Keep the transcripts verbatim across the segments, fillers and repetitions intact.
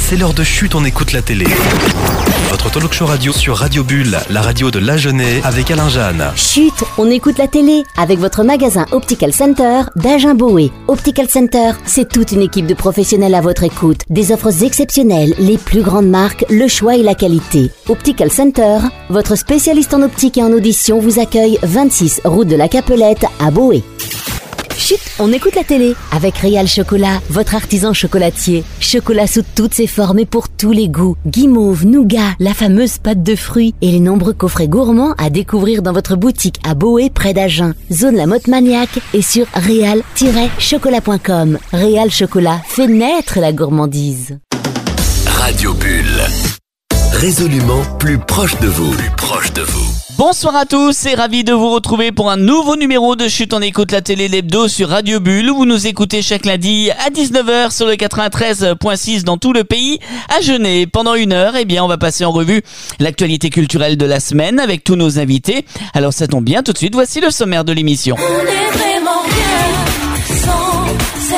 c'est l'heure de Chut, on écoute la télé. Votre talk show radio sur Radio Bulle, la radio de l'Agenais avec Alain Jeanne. Chut, on écoute la télé avec votre magasin Optical Center d'Agen-Boé. Optical Center, c'est toute une équipe de professionnels à votre écoute. Des offres exceptionnelles, les plus grandes marques, le choix et la qualité. Optical Center, votre spécialiste en optique et en audition vous accueille vingt-six route de la Capelette à Boé. Chut, on écoute la télé avec Réal Chocolat, votre artisan chocolatier. Chocolat sous toutes ses formes et pour tous les goûts. Guimauve, nougat, la fameuse pâte de fruits et les nombreux coffrets gourmands à découvrir dans votre boutique à Boé près d'Agen. Zone La Motte Maniaque et sur réal tiret chocolat point com. Réal Chocolat fait naître la gourmandise. Radio Bulle, résolument plus proche de vous, plus proche de vous. Bonsoir à tous et ravi de vous retrouver pour un nouveau numéro de Chut, on écoute la télé l'hebdo sur Radio Bulle où vous nous écoutez chaque lundi à dix-neuf heures sur le quatre-vingt-treize virgule six dans tout le pays. À Genève, pendant une heure, eh bien, on va passer en revue l'actualité culturelle de la semaine avec tous nos invités. Alors ça tombe bien, tout de suite, voici le sommaire de l'émission. On est vraiment bien sans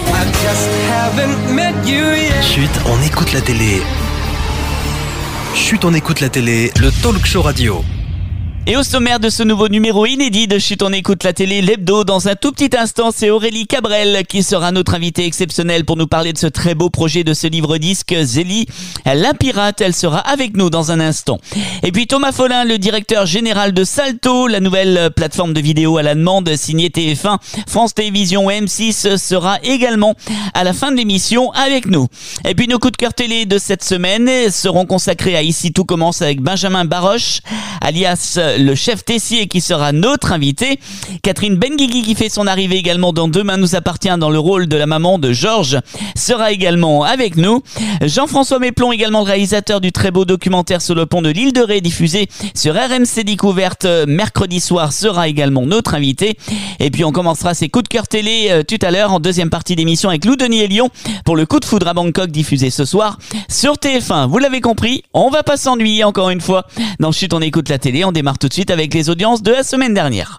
elle. Chut, on écoute la télé. Chut, on écoute la télé, le talk show radio. Et au sommaire de ce nouveau numéro inédit de Chut, on écoute la télé, l'hebdo, dans un tout petit instant, c'est Aurélie Cabrel qui sera notre invitée exceptionnelle pour nous parler de ce très beau projet de ce livre-disque, Zélie, la pirate. Elle sera avec nous dans un instant. Et puis Thomas Follin, le directeur général de Salto, la nouvelle plateforme de vidéo à la demande signée T F un, France Télévisions et M six, sera également à la fin de l'émission avec nous. Et puis nos coups de cœur télé de cette semaine seront consacrés à Ici tout commence avec Benjamin Baroche, alias le chef Tessier qui sera notre invité. Catherine Benguigui qui fait son arrivée également dans Demain nous appartient dans le rôle de la maman de Georges sera également avec nous. Jean-François Méplon, également le réalisateur du très beau documentaire sur le pont de l'île de Ré diffusé sur R M C Découverte mercredi soir, sera également notre invité. Et puis on commencera ses coups de cœur télé euh, tout à l'heure en deuxième partie d'émission avec Lou Denis et Lyon pour le coup de foudre à Bangkok diffusé ce soir sur T F un. Vous l'avez compris, on va pas s'ennuyer encore une fois. Dans Chut, on écoute la télé, on démarre tout de suite avec les audiences de la semaine dernière.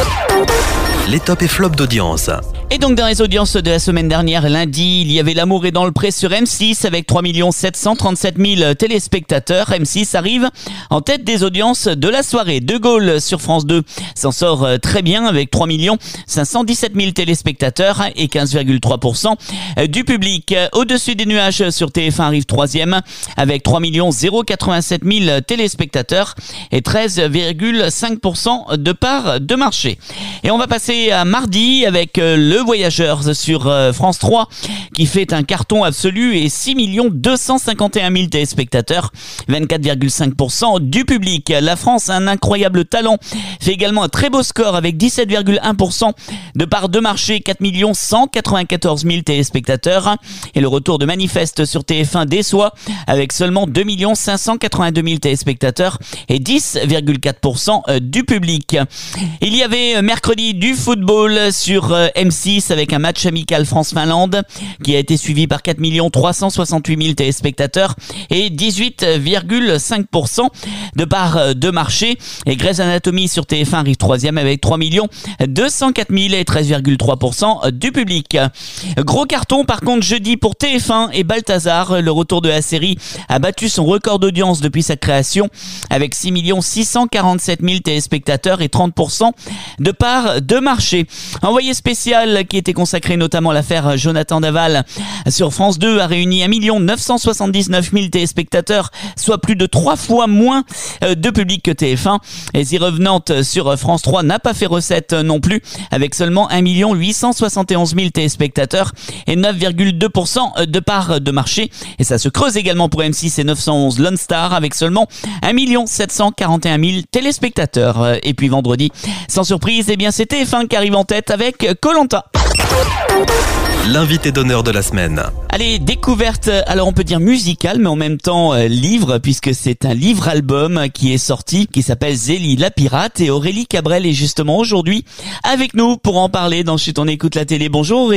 Les tops et flops d'audience. Et donc dans les audiences de la semaine dernière, lundi, il y avait L'amour est dans le pré sur M six avec trois millions sept cent trente-sept mille téléspectateurs. M six arrive en tête des audiences de la soirée. De Gaulle sur France deux s'en sort très bien avec trois millions cinq cent dix-sept mille téléspectateurs et quinze virgule trois pour cent du public. Au-dessus des nuages sur T F un arrive troisième avec trois millions quatre-vingt-sept mille téléspectateurs et treize virgule cinq pour cent de part de marché. Et on va passer à mardi avec Le Voyageur sur France trois qui fait un carton absolu et six millions deux cent cinquante et un mille téléspectateurs, vingt-quatre virgule cinq pour cent du public. La France a un incroyable talent, fait également un très beau score avec dix-sept virgule un pour cent de part de marché, quatre millions cent quatre-vingt-quatorze mille téléspectateurs. Et le retour de Manifeste sur T F un déçoit avec seulement deux millions cinq cent quatre-vingt-deux mille téléspectateurs et dix virgule quatre pour cent du public. Il y avait mercredi du football sur M six avec un match amical France-Finlande qui a été suivi par quatre millions trois cent soixante-huit mille téléspectateurs et dix-huit virgule cinq pour cent de part de marché. Et Grey's Anatomy sur T F un arrive troisième avec trois millions deux cent quatre mille et treize virgule trois pour cent du public. Gros carton par contre jeudi pour T F un et Balthazar. Le retour de la série a battu son record d'audience depuis sa création avec six millions six cent quarante-sept mille téléspectateurs et trente pour cent de part de marché. Envoyé spécial qui était consacré notamment à l'affaire Jonathan Daval sur France deux a réuni un million neuf cent soixante-dix-neuf mille téléspectateurs, soit plus de trois fois moins de public que T F un. Et The Revenant sur France trois n'a pas fait recette non plus avec seulement un million huit cent soixante et onze mille téléspectateurs et neuf virgule deux pour cent de part de marché. Et ça se creuse également pour M six et neuf cent onze Lone Star avec seulement un million sept cent quarante et un mille téléspectateurs. Et puis vendredi, sans surprise, eh bien c'est T F un qui arrive en tête avec Koh-Lanta. L'invité d'honneur de la semaine. Allez, découverte, alors on peut dire musicale, mais en même temps euh, livre, puisque c'est un livre-album qui est sorti, qui s'appelle Zélie la pirate, et Aurélie Cabrel est justement aujourd'hui avec nous pour en parler dans Chut, on écoute la télé. Bonjour Aurélie.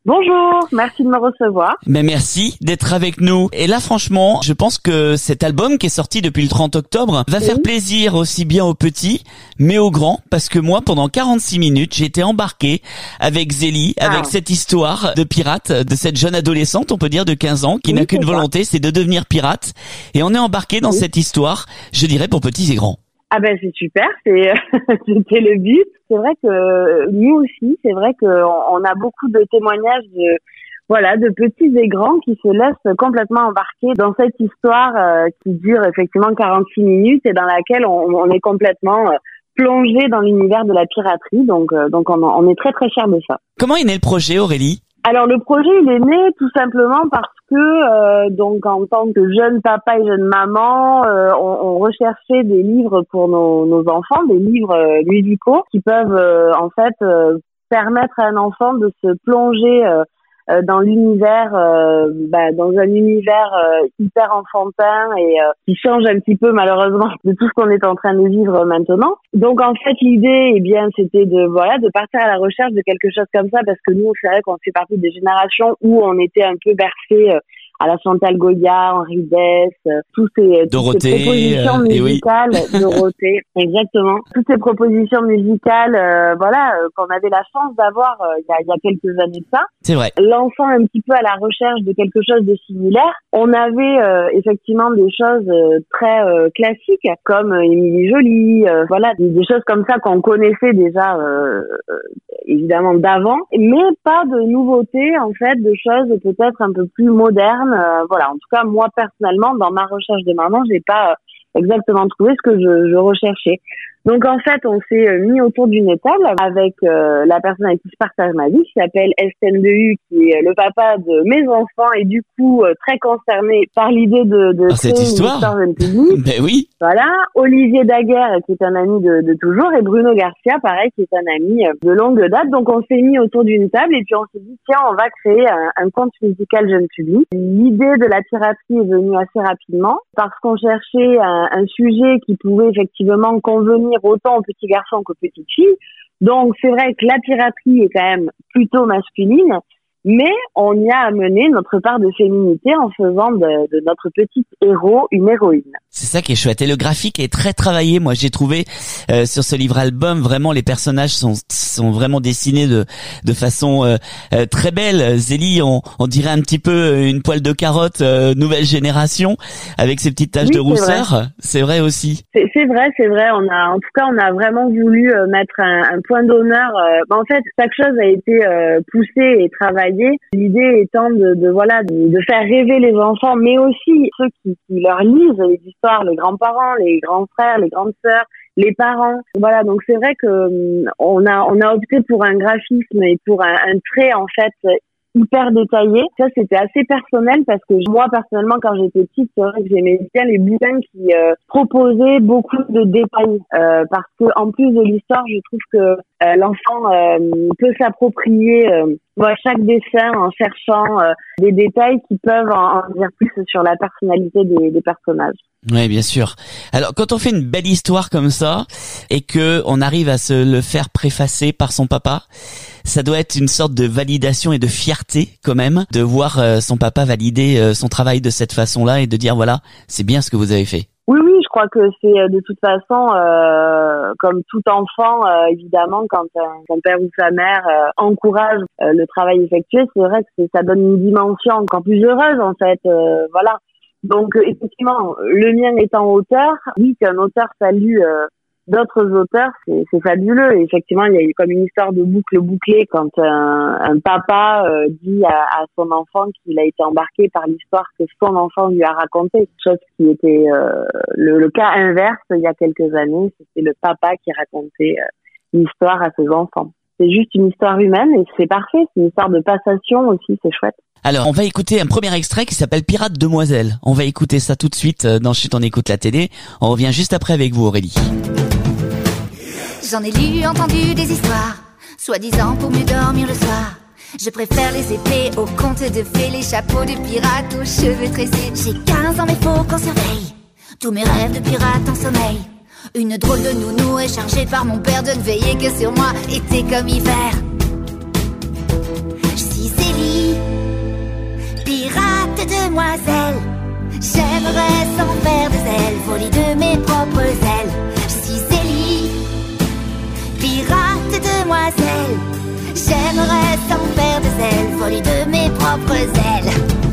Bonjour, merci de me recevoir. Ben merci d'être avec nous. Et là, franchement, je pense que cet album qui est sorti depuis le trente octobre va oui. faire plaisir aussi bien aux petits, mais aux grands, parce que moi, pendant quarante-six minutes, j'ai été embarqué avec Zélie, ah. avec cette histoire de pirate, de cette jeune adolescente, on peut dire de quinze ans, qui oui, n'a qu'une volonté, c'est de devenir pirate. Et on est embarqué dans oui. cette histoire, je dirais, pour petits et grands. Ah ben c'est super, c'est c'était le but. C'est vrai que nous aussi, c'est vrai que on a beaucoup de témoignages de voilà de petits et grands qui se laissent complètement embarquer dans cette histoire euh, qui dure effectivement quarante-six minutes et dans laquelle on, on est complètement euh, plongé dans l'univers de la piraterie. Donc euh, donc on, on est très très fiers de ça. Comment est né le projet, Aurélie ? Alors le projet il est né tout simplement parce que euh, donc en tant que jeune papa et jeune maman, euh, on, on recherchait des livres pour nos, nos enfants, des livres euh, musicaux qui peuvent euh, en fait euh, permettre à un enfant de se plonger euh, euh, dans l'univers, euh, bah, dans un univers euh, hyper enfantin et euh, qui change un petit peu malheureusement de tout ce qu'on est en train de vivre maintenant. Donc en fait l'idée, eh bien, c'était de voilà de partir à la recherche de quelque chose comme ça parce que nous, c'est vrai qu'on fait partie des générations où on était un peu bercés euh, à la Chantal Goya, Henri Dess, euh, tous ces, toutes ces propositions euh, musicales, oui. Dorothée, exactement, toutes ces propositions musicales, euh, voilà, euh, qu'on avait la chance d'avoir euh, il y, a, il y a quelques années de ça. C'est vrai. Lançant un petit peu à la recherche de quelque chose de similaire, on avait euh, effectivement des choses euh, très euh, classiques comme euh, Émilie Joly, euh, voilà, des, des choses comme ça qu'on connaissait déjà euh, euh, évidemment d'avant, mais pas de nouveautés en fait, de choses peut-être un peu plus modernes. Euh, voilà, en tout cas moi personnellement dans ma recherche de maman, j'ai pas euh, exactement trouvé ce que je, je recherchais. Donc en fait, on s'est mis autour d'une table avec euh, la personne avec qui je partage ma vie, qui s'appelle Estelle Dehu, qui est le papa de mes enfants et du coup euh, très concerné par l'idée de, de ah, créer cette histoire. une histoire jeune public. Ben oui. Voilà, Olivier Daguerre qui est un ami de, de toujours et Bruno Garcia, pareil, qui est un ami de longue date. Donc on s'est mis autour d'une table et puis on s'est dit tiens, on va créer un, un conte musical jeune public. L'idée de la piraterie est venue assez rapidement parce qu'on cherchait un, un sujet qui pouvait effectivement convenir autant aux petits garçons qu'aux petites filles. Donc c'est vrai que la piraterie est quand même plutôt masculine, mais on y a amené notre part de féminité en faisant de, de notre petit héros une héroïne. C'est ça qui est chouette. Et le graphique est très travaillé. Moi, j'ai trouvé euh, sur ce livre-album, vraiment, les personnages sont sont vraiment dessinés de de façon euh, euh, très belle. Zélie, on, on dirait un petit peu une poêle de carotte euh, nouvelle génération, avec ses petites taches oui, de rousseur. C'est vrai, c'est vrai aussi. C'est, c'est vrai, c'est vrai. On a, en tout cas, on a vraiment voulu euh, mettre un, un point d'honneur. Euh, bah, en fait, chaque chose a été euh, poussée et travaillée. L'idée étant de, de voilà, de, de faire rêver les enfants, mais aussi ceux qui, qui leur lisent les histoires, les grands-parents, les grands frères, les grandes sœurs, les parents. Voilà, donc c'est vrai que on a on a opté pour un graphisme et pour un, un trait en fait hyper détaillé. Ça, c'était assez personnel parce que moi, personnellement, quand j'étais petite, c'est vrai que j'aimais bien les bouquins qui euh, proposaient beaucoup de détails. Euh, parce que en plus de l'histoire, je trouve que euh, l'enfant euh, peut s'approprier euh, voilà, chaque dessin en cherchant euh, des détails qui peuvent en, en dire plus sur la personnalité des, des personnages. Oui, bien sûr. Alors, quand on fait une belle histoire comme ça et que on arrive à se le faire préfacer par son papa, ça doit être une sorte de validation et de fierté quand même de voir euh, son papa valider euh, son travail de cette façon-là et de dire voilà, c'est bien ce que vous avez fait. Oui, oui, je crois que c'est de toute façon, euh, comme tout enfant, euh, évidemment, quand un, son père ou sa mère euh, encourage euh, le travail effectué, c'est vrai que c'est, ça donne une dimension encore plus heureuse en fait. Euh, voilà. Donc euh, effectivement, le mien étant auteur, oui, qu'un auteur salue euh, d'autres auteurs, c'est, c'est fabuleux. Et effectivement, il y a eu comme une histoire de boucle bouclée quand un, un papa euh, dit à, à son enfant qu'il a été embarqué par l'histoire que son enfant lui a racontée. Chose qui était euh, le, le cas inverse il y a quelques années, c'était le papa qui racontait euh, l'histoire à ses enfants. C'est juste une histoire humaine et c'est parfait. C'est une histoire de passation aussi, c'est chouette. Alors, on va écouter un premier extrait qui s'appelle Pirate Demoiselle. On va écouter ça tout de suite dans Chut, on écoute la télé. On revient juste après avec vous, Aurélie. J'en ai lu, entendu des histoires, soi-disant pour mieux dormir le soir. Je préfère les épées aux contes de fées, les chapeaux de pirates aux cheveux tressés. J'ai quinze ans mais faut qu'on surveille tous mes rêves de pirate en sommeil. Une drôle de nounou est chargée par mon père de ne veiller que sur moi, été comme hiver. Je suis Zélie demoiselle. J'aimerais sans faire des ailes, folie de mes propres ailes. Je suis Zélie, pirate demoiselle. J'aimerais sans faire des ailes, folie de mes propres ailes.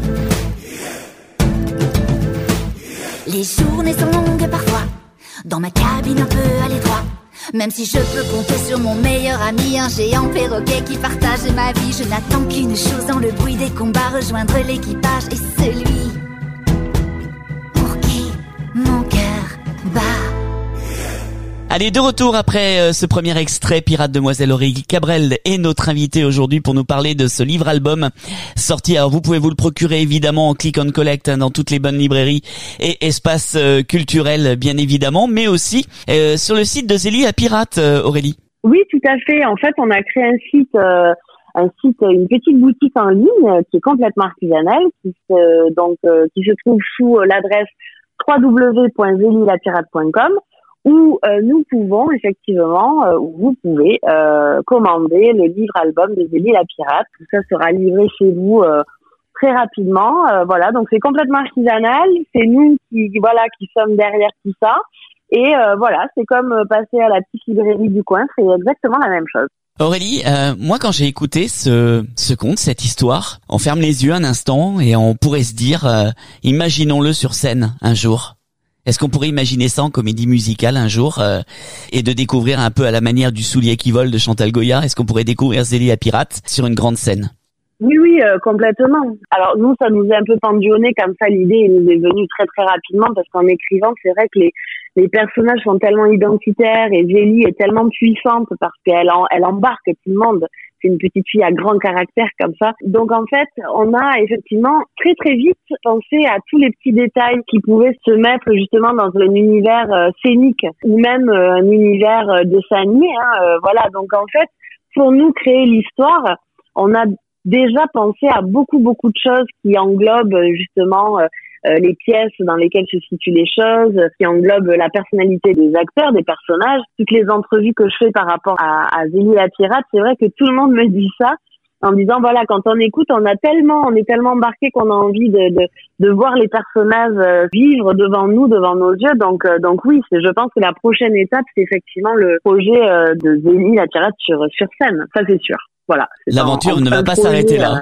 Les journées sont longues parfois, dans ma cabine un peu à l'étroit. Même si je peux compter sur mon meilleur ami, un géant perroquet qui partage ma vie. Je n'attends qu'une chose dans le bruit des combats, rejoindre l'équipage et celui pour qui mon cœur bat. Allez, de retour après euh, ce premier extrait, Pirate Demoiselle Aurélie Cabrel est notre invitée aujourd'hui pour nous parler de ce livre-album sorti. Alors vous pouvez vous le procurer évidemment en click and collect hein, dans toutes les bonnes librairies et espaces euh, culturels bien évidemment, mais aussi euh, sur le site de Zélie la Pirate, euh, Aurélie. Oui, tout à fait. En fait, on a créé un site, euh, un site, une petite boutique en ligne euh, qui est complètement artisanale, qui se, donc euh, qui se trouve sous euh, l'adresse w w w point zélie la pirate point com. où euh, nous pouvons effectivement, euh, où vous pouvez euh, commander le livre-album de Zélie la Pirate. Tout ça sera livré chez vous euh, très rapidement. Euh, voilà, donc c'est complètement artisanal. C'est nous qui, voilà, qui sommes derrière tout ça. Et euh, voilà, c'est comme passer à la petite librairie du coin. C'est exactement la même chose. Aurélie, euh, moi quand j'ai écouté ce ce conte, cette histoire, on ferme les yeux un instant et on pourrait se dire, euh, imaginons-le sur scène un jour. Est-ce qu'on pourrait imaginer ça en comédie musicale un jour euh, et de découvrir un peu à la manière du soulier qui vole de Chantal Goya? Est-ce qu'on pourrait découvrir Zélie la Pirate sur une grande scène? Oui, oui, euh, complètement. Alors nous, ça nous est un peu pendu au nez comme ça. L'idée nous est venue très très rapidement parce qu'en écrivant, c'est vrai que les les personnages sont tellement identitaires et Zélie est tellement puissante parce qu'elle en, elle embarque tout le monde. C'est une petite fille à grand caractère comme ça. Donc en fait, on a effectivement très très vite pensé à tous les petits détails qui pouvaient se mettre justement dans un univers euh, scénique ou même euh, un univers euh, dessin animé. Hein, euh, voilà. Donc en fait, pour nous créer l'histoire, on a déjà pensé à beaucoup beaucoup de choses qui englobent justement euh, euh, les pièces dans lesquelles se situent les choses, qui englobent la personnalité des acteurs, des personnages. Toutes les entrevues que je fais par rapport à, à Zélie la Pirate, c'est vrai que tout le monde me dit ça en disant voilà, quand on écoute, on a tellement, on est tellement embarqué qu'on a envie de, de de voir les personnages vivre devant nous, devant nos yeux. Donc euh, donc oui, c'est, je pense que la prochaine étape, c'est effectivement le projet euh, de Zélie la Pirate sur sur scène. Ça c'est sûr. Voilà. L'aventure ne va pas s'arrêter là.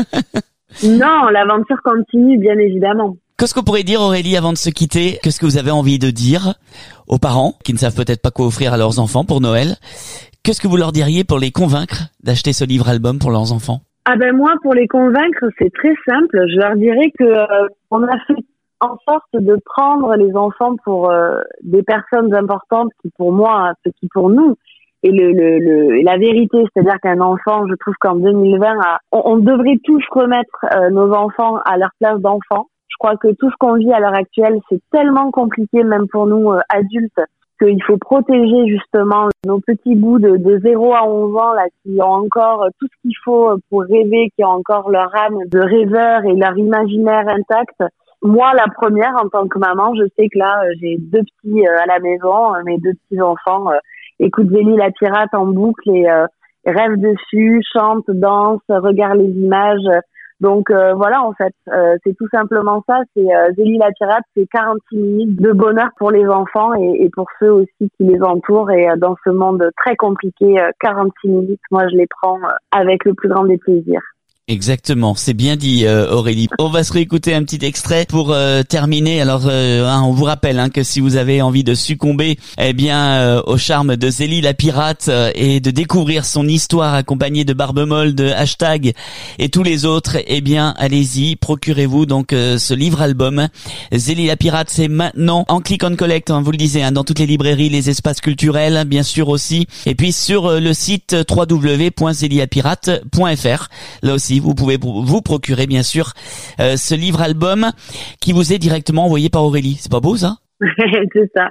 Non, l'aventure continue, bien évidemment. Qu'est-ce qu'on pourrait dire, Aurélie, avant de se quitter? Qu'est-ce que vous avez envie de dire aux parents qui ne savent peut-être pas quoi offrir à leurs enfants pour Noël? Qu'est-ce que vous leur diriez pour les convaincre d'acheter ce livre-album pour leurs enfants? Ah ben moi, pour les convaincre, c'est très simple. Je leur dirais que euh, on a fait en sorte de prendre les enfants pour euh, des personnes importantes qui, pour moi, ce qui pour nous, et le, le, le, la vérité, c'est-à-dire qu'un enfant, je trouve qu'en deux mille vingt, on, on devrait tous remettre euh, nos enfants à leur place d'enfants. Je crois que tout ce qu'on vit à l'heure actuelle, c'est tellement compliqué, même pour nous euh, adultes, qu'il faut protéger justement nos petits bouts de, de zéro à onze ans là, qui ont encore tout ce qu'il faut pour rêver, qui ont encore leur âme de rêveur et leur imaginaire intact. Moi, la première, en tant que maman, je sais que là, j'ai deux petits euh, à la maison, euh, mes deux petits enfants euh, écoutent Zélie la Pirate en boucle et euh, rêvent dessus, chantent, dansent, regardent les images. Donc euh, voilà, en fait, euh, c'est tout simplement ça. C'est euh, Zélie la Pirate, c'est quarante-six minutes de bonheur pour les enfants et, et pour ceux aussi qui les entourent. Et euh, dans ce monde très compliqué, euh, quarante-six minutes, moi je les prends euh, avec le plus grand des plaisirs. Exactement, c'est bien dit euh, Aurélie. On va se réécouter un petit extrait pour euh, terminer. Alors euh, hein, on vous rappelle hein, que si vous avez envie de succomber eh bien euh, au charme de Zélie la Pirate euh, et de découvrir son histoire accompagnée de Barbemolle, de Hashtag et tous les autres, eh bien allez-y, procurez-vous donc euh, ce livre-album. Zélie la Pirate, c'est maintenant en click and collect, hein, vous le disiez, hein, dans toutes les librairies, les espaces culturels bien sûr aussi, et puis sur euh, le site w w w point zélie la pirate point f r. Là aussi vous pouvez vous procurer bien sûr euh, ce livre-album qui vous est directement envoyé par Aurélie. C'est pas beau ça? C'est ça.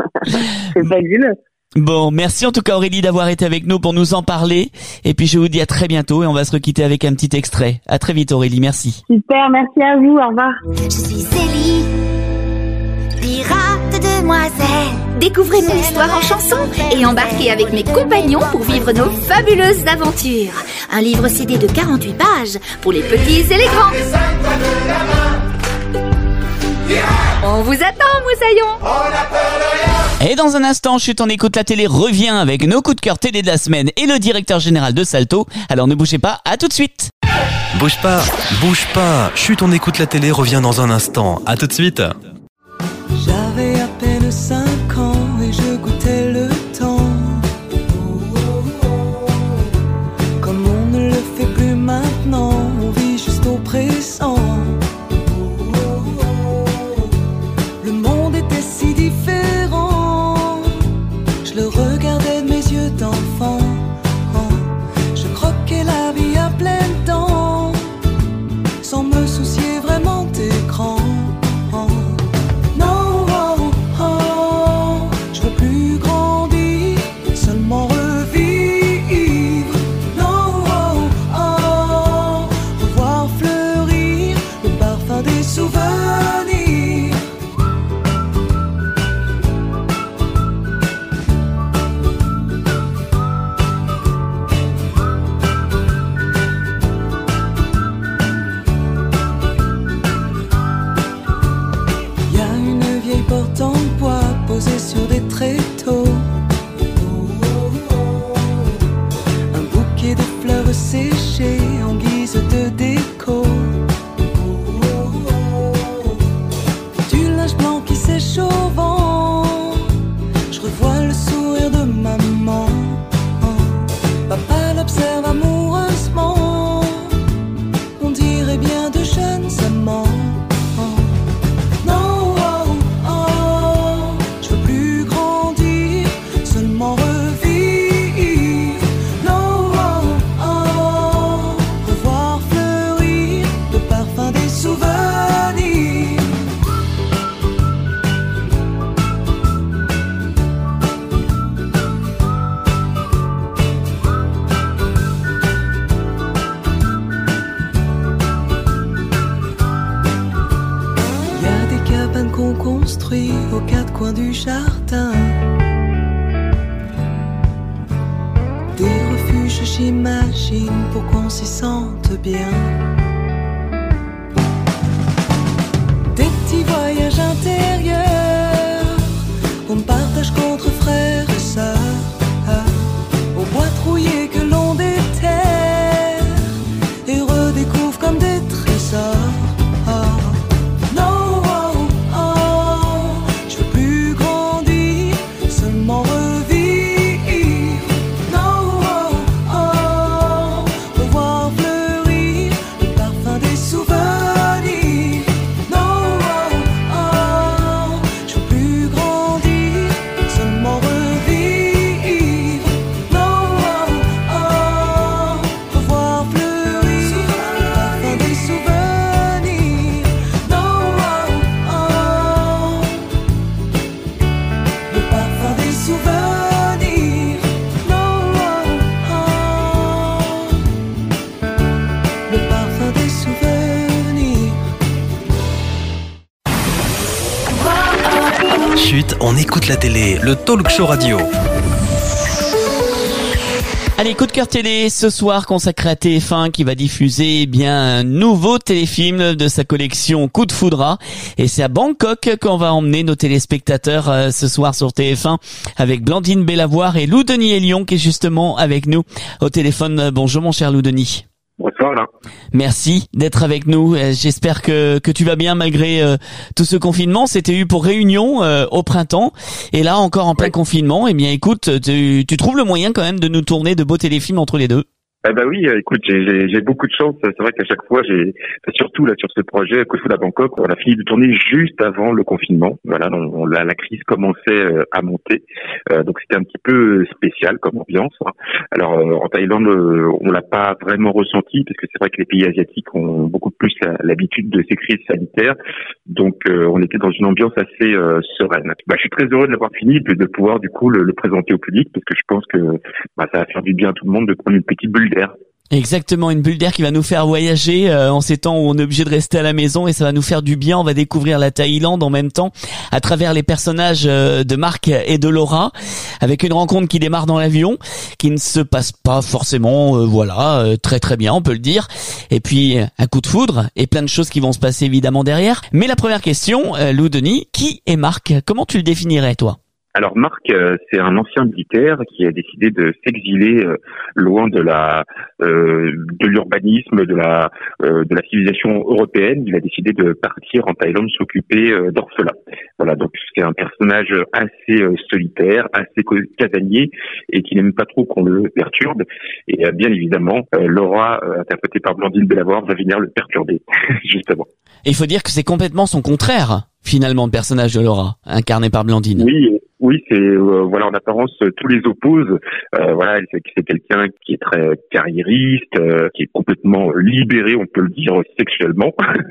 C'est fabuleux. Bon, merci en tout cas Aurélie d'avoir été avec nous pour nous en parler. Et puis je vous dis à très bientôt et on va se requitter avec un petit extrait. À très vite Aurélie, merci. Super, merci à vous, au revoir. Je suis Zélie, pirate demoiselle. Découvrez mon histoire en chanson et embarquez avec mes compagnons pour vivre nos fabuleuses aventures. Un livre C D de quarante-huit pages pour les petits et les grands. On vous attend, Moussaillon. Et dans un instant, Chut, on écoute la télé revient avec nos coups de cœur télé de la semaine et le directeur général de Salto. Alors ne bougez pas, à tout de suite. Bouge pas, bouge pas. Chut, on écoute la télé revient dans un instant. À tout de suite. J'avais à peine cinq ans et je goûtais le temps. Comme on ne le fait plus maintenant, on vit juste au présent. Le monde était si différent. Je le regardais de mes yeux d'enfant. Je croquais la vie à pleines dents, sans me soucier vraiment d'écran. Non, oh, oh, je veux plus grandir, seulement revivre. Non, oh, oh, revoir fleurir le parfum des souvenirs. Posé sur des tréteaux, un bouquet de fleurs séchées en guise de déco, du linge blanc qui sèche au vent. Je revois le sourire de maman. Papa l'observe amoureusement. On dirait bien de jeunes amants. Aux quatre coins du jardin, des refuges, j'imagine, pour qu'on s'y sente bien. Des petits voyages intérieurs qu'on partage contre frères et sœurs, au bois trouillé que l'on déterre et redécouvre comme des trésors. Chut, on écoute la télé, le talk show radio. Allez, coup de cœur télé ce soir consacré à T F un qui va diffuser eh bien un nouveau téléfilm de sa collection Coup de Foudra. Et c'est à Bangkok qu'on va emmener nos téléspectateurs euh, ce soir sur T F un avec Blandine Bellavoire et Lou Denis Elion qui est justement avec nous au téléphone. Bonjour mon cher Lou Denis. Bonsoir là. Merci d'être avec nous. J'espère que que tu vas bien malgré euh, tout ce confinement. C'était eu pour réunion euh, au printemps et là encore en plein ouais. confinement. Eh bien écoute, tu, tu trouves le moyen quand même de nous tourner de beaux téléfilms entre les deux? Eh ben oui, écoute, j'ai, j'ai, j'ai beaucoup de chance. C'est vrai qu'à chaque fois, j'ai, surtout là sur ce projet Coup de Foudre à Bangkok, on a fini de tourner juste avant le confinement. Voilà, on, on, la, la crise commençait à monter, euh, donc c'était un petit peu spécial comme ambiance. Hein. Alors euh, en Thaïlande, euh, on l'a pas vraiment ressenti parce que c'est vrai que les pays asiatiques ont beaucoup plus la, l'habitude de ces crises sanitaires, donc euh, on était dans une ambiance assez euh, sereine. Bah, je suis très heureux de l'avoir fini, de, de pouvoir du coup le, le présenter au public parce que je pense que bah, ça va faire du bien à tout le monde de prendre une petite bulle. Exactement, une bulle d'air qui va nous faire voyager euh, en ces temps où on est obligé de rester à la maison, et ça va nous faire du bien. On va découvrir la Thaïlande en même temps à travers les personnages euh, de Marc et de Laura, avec une rencontre qui démarre dans l'avion, qui ne se passe pas forcément euh, voilà euh, très très bien, on peut le dire, et puis un coup de foudre et plein de choses qui vont se passer évidemment derrière. Mais la première question, euh, Lou Denis, qui est Marc? Comment tu le définirais toi? Alors Marc, euh, c'est un ancien militaire qui a décidé de s'exiler euh, loin de la euh, de l'urbanisme, de la euh, de la civilisation européenne. Il a décidé de partir en Thaïlande s'occuper euh, d'orphelins. Voilà, donc c'est un personnage assez euh, solitaire, assez casanier et qui n'aime pas trop qu'on le perturbe. Et euh, bien évidemment, euh, Laura, euh, interprétée par Blandine Bellavoir, va venir le perturber justement. Et il faut dire que c'est complètement son contraire finalement, le personnage de Laura, incarné par Blandine. Oui. Oui, c'est euh, voilà, en apparence tous les opposent. Euh, voilà, c'est, c'est quelqu'un qui est très carriériste, euh, qui est complètement libéré, on peut le dire sexuellement.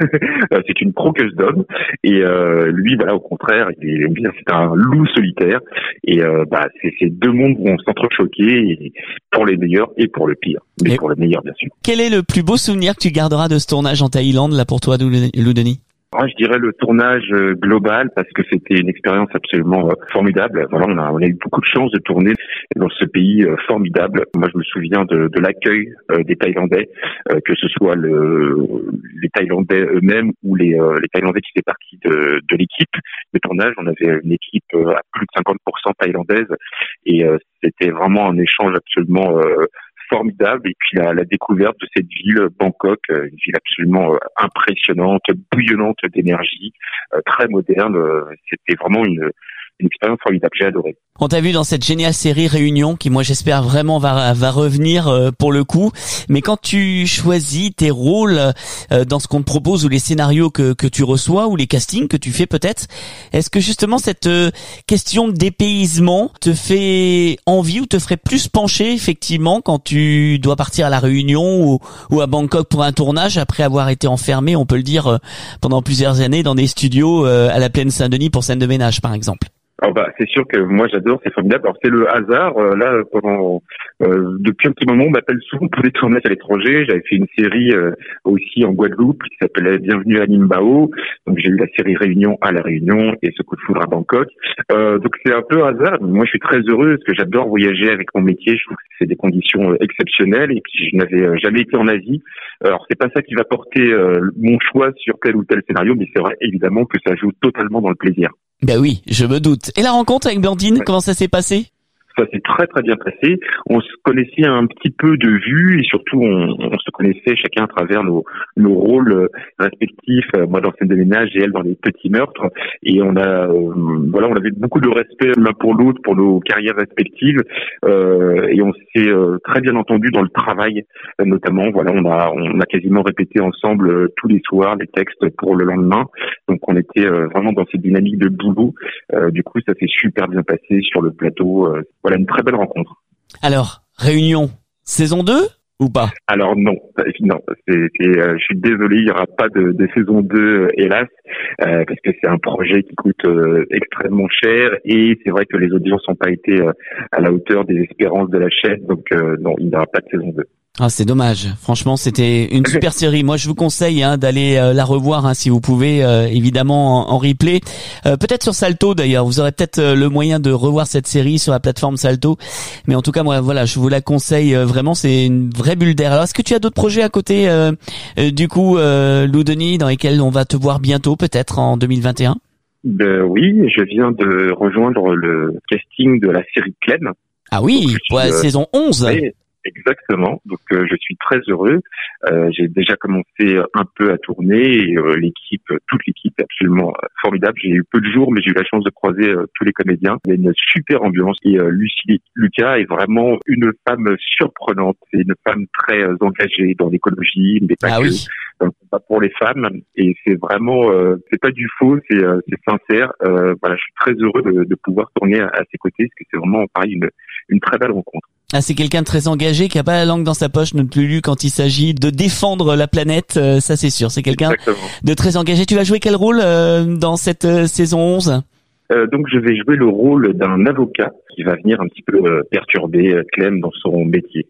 C'est une croqueuse d'homme. Et euh, lui, voilà, au contraire, il est bien, c'est un loup solitaire. Et euh, bah, c'est ces deux mondes vont s'entrechoquer, pour les meilleurs et pour le pire, mais et pour le meilleur bien sûr. Quel est le plus beau souvenir que tu garderas de ce tournage en Thaïlande là pour toi, Lou Denis? Moi, je dirais le tournage global parce que c'était une expérience absolument formidable. Voilà, on a, on a eu beaucoup de chance de tourner dans ce pays formidable. Moi, je me souviens de, de l'accueil des Thaïlandais, que ce soit le, les Thaïlandais eux-mêmes ou les, les Thaïlandais qui faisaient partie de, de l'équipe de tournage. On avait une équipe à plus de cinquante pour cent thaïlandaise et c'était vraiment un échange absolument formidable. Et puis la, la découverte de cette ville, Bangkok, une ville absolument euh, impressionnante, bouillonnante d'énergie, euh, très moderne. Euh, c'était vraiment une, une expérience formidable. J'ai adoré. On t'a vu dans cette géniale série Réunion, qui moi j'espère vraiment va va revenir euh, pour le coup. Mais quand tu choisis tes rôles euh, dans ce qu'on te propose ou les scénarios que que tu reçois ou les castings que tu fais peut-être, est-ce que justement cette euh, question de dépaysement te fait envie ou te ferait plus pencher effectivement quand tu dois partir à la Réunion ou ou à Bangkok pour un tournage après avoir été enfermé, on peut le dire, euh, pendant plusieurs années dans des studios euh, à la Plaine Saint-Denis pour scène de ménage par exemple? Oh bah, c'est sûr que moi j'adore, c'est formidable. Alors c'est le hasard. Euh, là, pendant euh, depuis un petit moment, on m'appelle souvent pour des tournages à l'étranger. J'avais fait une série euh, aussi en Guadeloupe qui s'appelait Bienvenue à Nimbao. Donc j'ai eu la série Réunion à la Réunion et Ce coup de foudre à Bangkok. Euh, donc c'est un peu hasard. Moi je suis très heureux parce que j'adore voyager avec mon métier. Je trouve que c'est des conditions euh, exceptionnelles et puis je n'avais euh, jamais été en Asie. Alors c'est pas ça qui va porter euh, mon choix sur tel ou tel scénario, mais c'est vrai évidemment que ça joue totalement dans le plaisir. Ben oui, je me doute. Et la rencontre avec Blandine, ouais. Comment ça s'est passé? Ça s'est très très bien passé. On se connaissait un petit peu de vue et surtout on, on se connaissait chacun à travers nos, nos rôles respectifs. Moi dans Scène de ménage et elle dans Les Petits Meurtres. Et on a euh, voilà, on avait beaucoup de respect l'un pour l'autre pour nos carrières respectives euh, et on s'est euh, très bien entendu dans le travail notamment. Voilà, on a on a quasiment répété ensemble euh, tous les soirs les textes pour le lendemain. Donc on était euh, vraiment dans cette dynamique de boulot. Euh, du coup ça s'est super bien passé sur le plateau. Euh, Voilà une très belle rencontre. Alors, Réunion, saison deux ou pas? Alors non, non, c'est, c'est, euh, je suis désolé, il n'y aura pas de, de saison deux, euh, hélas, euh, parce que c'est un projet qui coûte euh, extrêmement cher et c'est vrai que les audiences n'ont pas été euh, à la hauteur des espérances de la chaîne, donc euh, non, il n'y aura pas de saison deux. Ah, c'est dommage. Franchement, c'était une super série. Moi, je vous conseille hein, d'aller euh, la revoir hein, si vous pouvez, euh, évidemment en, en replay. Euh, peut-être sur Salto d'ailleurs. Vous aurez peut-être euh, le moyen de revoir cette série sur la plateforme Salto. Mais en tout cas, moi, voilà, je vous la conseille euh, vraiment. C'est une vraie bulle d'air. Alors, est-ce que tu as d'autres projets à côté, euh, euh, du coup, euh, Lou Denis, dans lesquels on va te voir bientôt, peut-être en deux mille vingt et un? Ben oui, je viens de rejoindre le casting de la série Clem. Ah oui, Donc, pour la euh, saison onze. Oui. Exactement. Donc euh, je suis très heureux. Euh, j'ai déjà commencé un peu à tourner et euh, l'équipe, toute l'équipe est absolument euh, formidable. J'ai eu peu de jours, mais j'ai eu la chance de croiser euh, tous les comédiens. Il y a une super ambiance et euh, Lucie Lucas est vraiment une femme surprenante. C'est une femme très euh, engagée dans l'écologie, mais pas ah que. Oui. Donc, pas pour les femmes et c'est vraiment, euh, c'est pas du faux, c'est, euh, c'est sincère. Euh, voilà, je suis très heureux de, de pouvoir tourner à, à ses côtés parce que c'est vraiment pareil une, une très belle rencontre. Ah, c'est quelqu'un de très engagé, qui a pas la langue dans sa poche non plus quand il s'agit de défendre la planète, euh, ça c'est sûr. C'est quelqu'un Exactement. de très engagé. Tu vas jouer quel rôle euh, dans cette euh, saison onze? euh, Donc je vais jouer le rôle d'un avocat qui va venir un petit peu euh, perturber Clem dans son métier.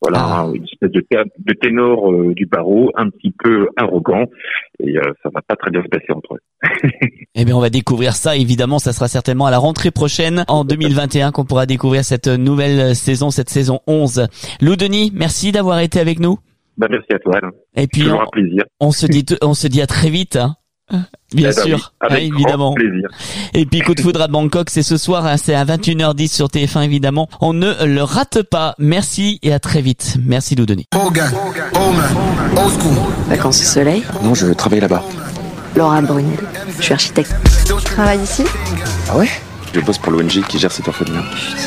Voilà, Ah. une espèce de, té- de ténor euh, du barreau, un petit peu arrogant, et euh, ça va pas très bien se passer entre eux. Eh bien, on va découvrir ça. Évidemment, ça sera certainement à la rentrée prochaine, en deux mille vingt et un, qu'on pourra découvrir cette nouvelle saison, cette saison onze. Lou Denis, merci d'avoir été avec nous. Bah, merci à toi, Alain. Et puis, Toujours on, un plaisir. on se dit, on se dit à très vite. Hein. Bien Eh ben sûr, oui, avec hein, grand évidemment. plaisir. Et puis Coup de foudre à Bangkok, c'est ce soir, hein, c'est à vingt et une heures dix sur T F un évidemment. On ne le rate pas. Merci et à très vite. Merci Lou Denis. Vacances au soleil. Non, je travaille là-bas. Laura Brunel. Je suis architecte. Tu travailles ici? Ah ouais? Je bosse pour l'O N G qui gère cet orphelinat.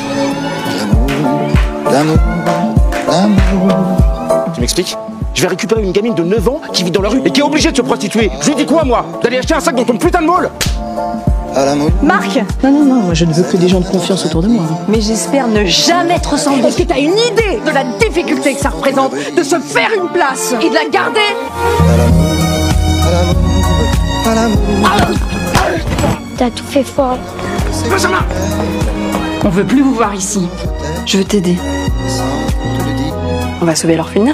Tu m'expliques? Je vais récupérer une gamine de neuf ans qui vit dans la rue et qui est obligée de se prostituer. Je lui dis quoi, moi? D'aller acheter un sac dans ton putain de mall? Marc! Non, non, non, moi je ne veux que des gens de confiance autour de moi. Mais j'espère ne jamais te ressembler. Est-ce que t'as une idée de la difficulté que ça représente de se faire une place et de la garder? T'as tout fait fort. On veut plus vous voir ici. Je veux t'aider. On va sauver l'orphelinat.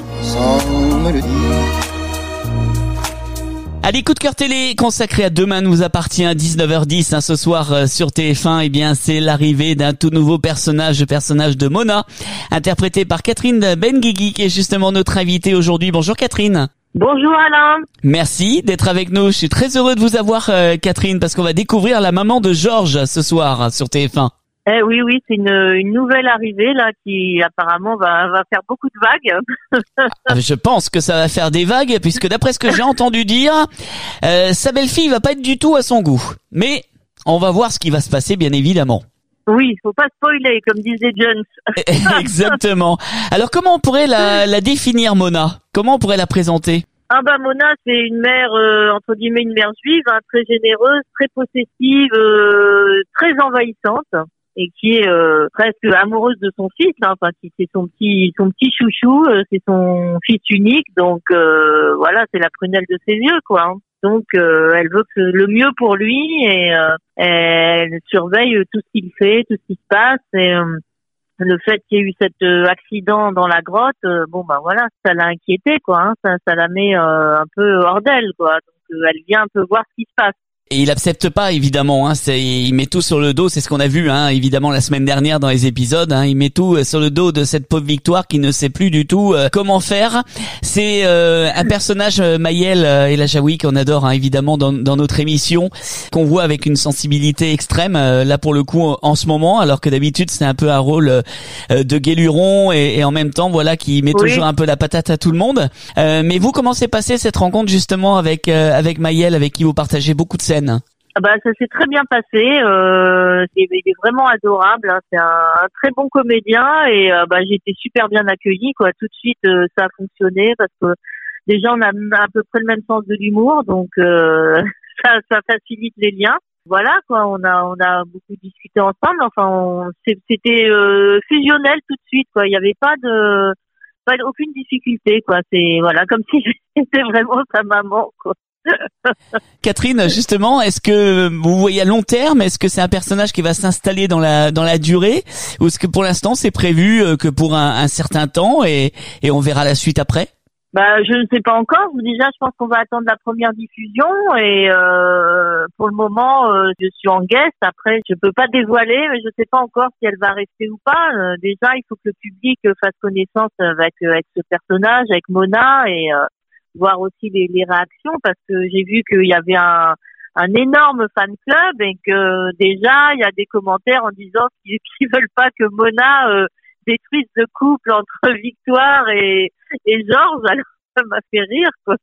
Allez, coup de cœur télé consacré à Demain nous appartient, dix-neuf heures dix, hein, ce soir euh, sur T F un. Eh bien, c'est l'arrivée d'un tout nouveau personnage, le personnage de Mona, interprété par Catherine Benguigui, qui est justement notre invitée aujourd'hui. Bonjour Catherine. Bonjour Alain. Merci d'être avec nous. Je suis très heureux de vous avoir, euh, Catherine, parce qu'on va découvrir la maman de Georges ce soir sur T F un. Eh oui, oui, c'est une, une nouvelle arrivée là qui apparemment va, va faire beaucoup de vagues. Ah, je pense que ça va faire des vagues, puisque d'après ce que j'ai entendu dire, euh, sa belle-fille va pas être du tout à son goût. Mais on va voir ce qui va se passer, bien évidemment. Oui, faut pas spoiler, comme disait Jones. Exactement. Alors comment on pourrait la, la définir, Mona? Comment on pourrait la présenter? Ah bah Mona, c'est une mère, euh, entre guillemets, une mère juive, hein, très généreuse, très possessive, euh, très envahissante, et qui est euh, presque amoureuse de son fils, hein, enfin qui c'est son petit son petit chouchou, euh, c'est son fils unique, donc euh, voilà, c'est la prunelle de ses yeux, quoi. Hein. Donc euh, elle veut que le mieux pour lui et euh, elle surveille tout ce qu'il fait, tout ce qui se passe. Et euh, le fait qu'il y ait eu cet euh, accident dans la grotte, euh, bon bah voilà, ça l'a inquiétée, quoi. Hein, ça, ça la met euh, un peu hors d'elle, quoi. Donc euh, elle vient un peu voir ce qui se passe. Et il accepte pas, évidemment, hein, c'est, il met tout sur le dos, c'est ce qu'on a vu, hein, évidemment, la semaine dernière dans les épisodes, hein, il met tout sur le dos de cette pauvre Victoire qui ne sait plus du tout euh, comment faire. C'est euh, un personnage, euh, Maëlle euh, El Ajaoui, qu'on adore, hein, évidemment, dans, dans notre émission, qu'on voit avec une sensibilité extrême, euh, là pour le coup, en ce moment, alors que d'habitude, c'est un peu un rôle euh, de guéluron et, et en même temps, voilà, qui met Oui. toujours un peu la patate à tout le monde. Euh, mais vous, comment s'est passée cette rencontre, justement, avec, euh, avec Maëlle, avec qui vous partagez beaucoup de scènes? Ah bah ça s'est très bien passé, euh, il est- il est vraiment adorable, hein, c'est un, un très bon comédien et euh, bah j'ai été super bien accueillie, quoi. Tout de suite euh, ça a fonctionné parce que déjà on a à peu près le même sens de l'humour, donc euh, ça, ça facilite les liens. Voilà, quoi, on a on a beaucoup discuté ensemble, enfin on, c'est- c'était euh, fusionnel tout de suite, quoi. Il y avait pas de pas aucune difficulté, quoi. C'est voilà comme si j'étais vraiment sa maman, quoi. Catherine, justement, est-ce que vous voyez à long terme, est-ce que c'est un personnage qui va s'installer dans la dans la durée, ou est-ce que pour l'instant c'est prévu euh, que pour un, un certain temps et et on verra la suite après? Bah, je ne sais pas encore. Déjà, je pense qu'on va attendre la première diffusion et euh, pour le moment, euh, je suis en guest. Après, je peux pas dévoiler, mais je sais pas encore si elle va rester ou pas. Euh, déjà, il faut que le public fasse connaissance avec avec ce personnage, avec Mona et euh, voir aussi les, les réactions parce que j'ai vu qu'il y avait un un énorme fan club et que déjà il y a des commentaires en disant qu'ils, qu'ils veulent pas que Mona euh, détruise le couple entre Victoire et et Georges. Alors ça m'a fait rire, quoi.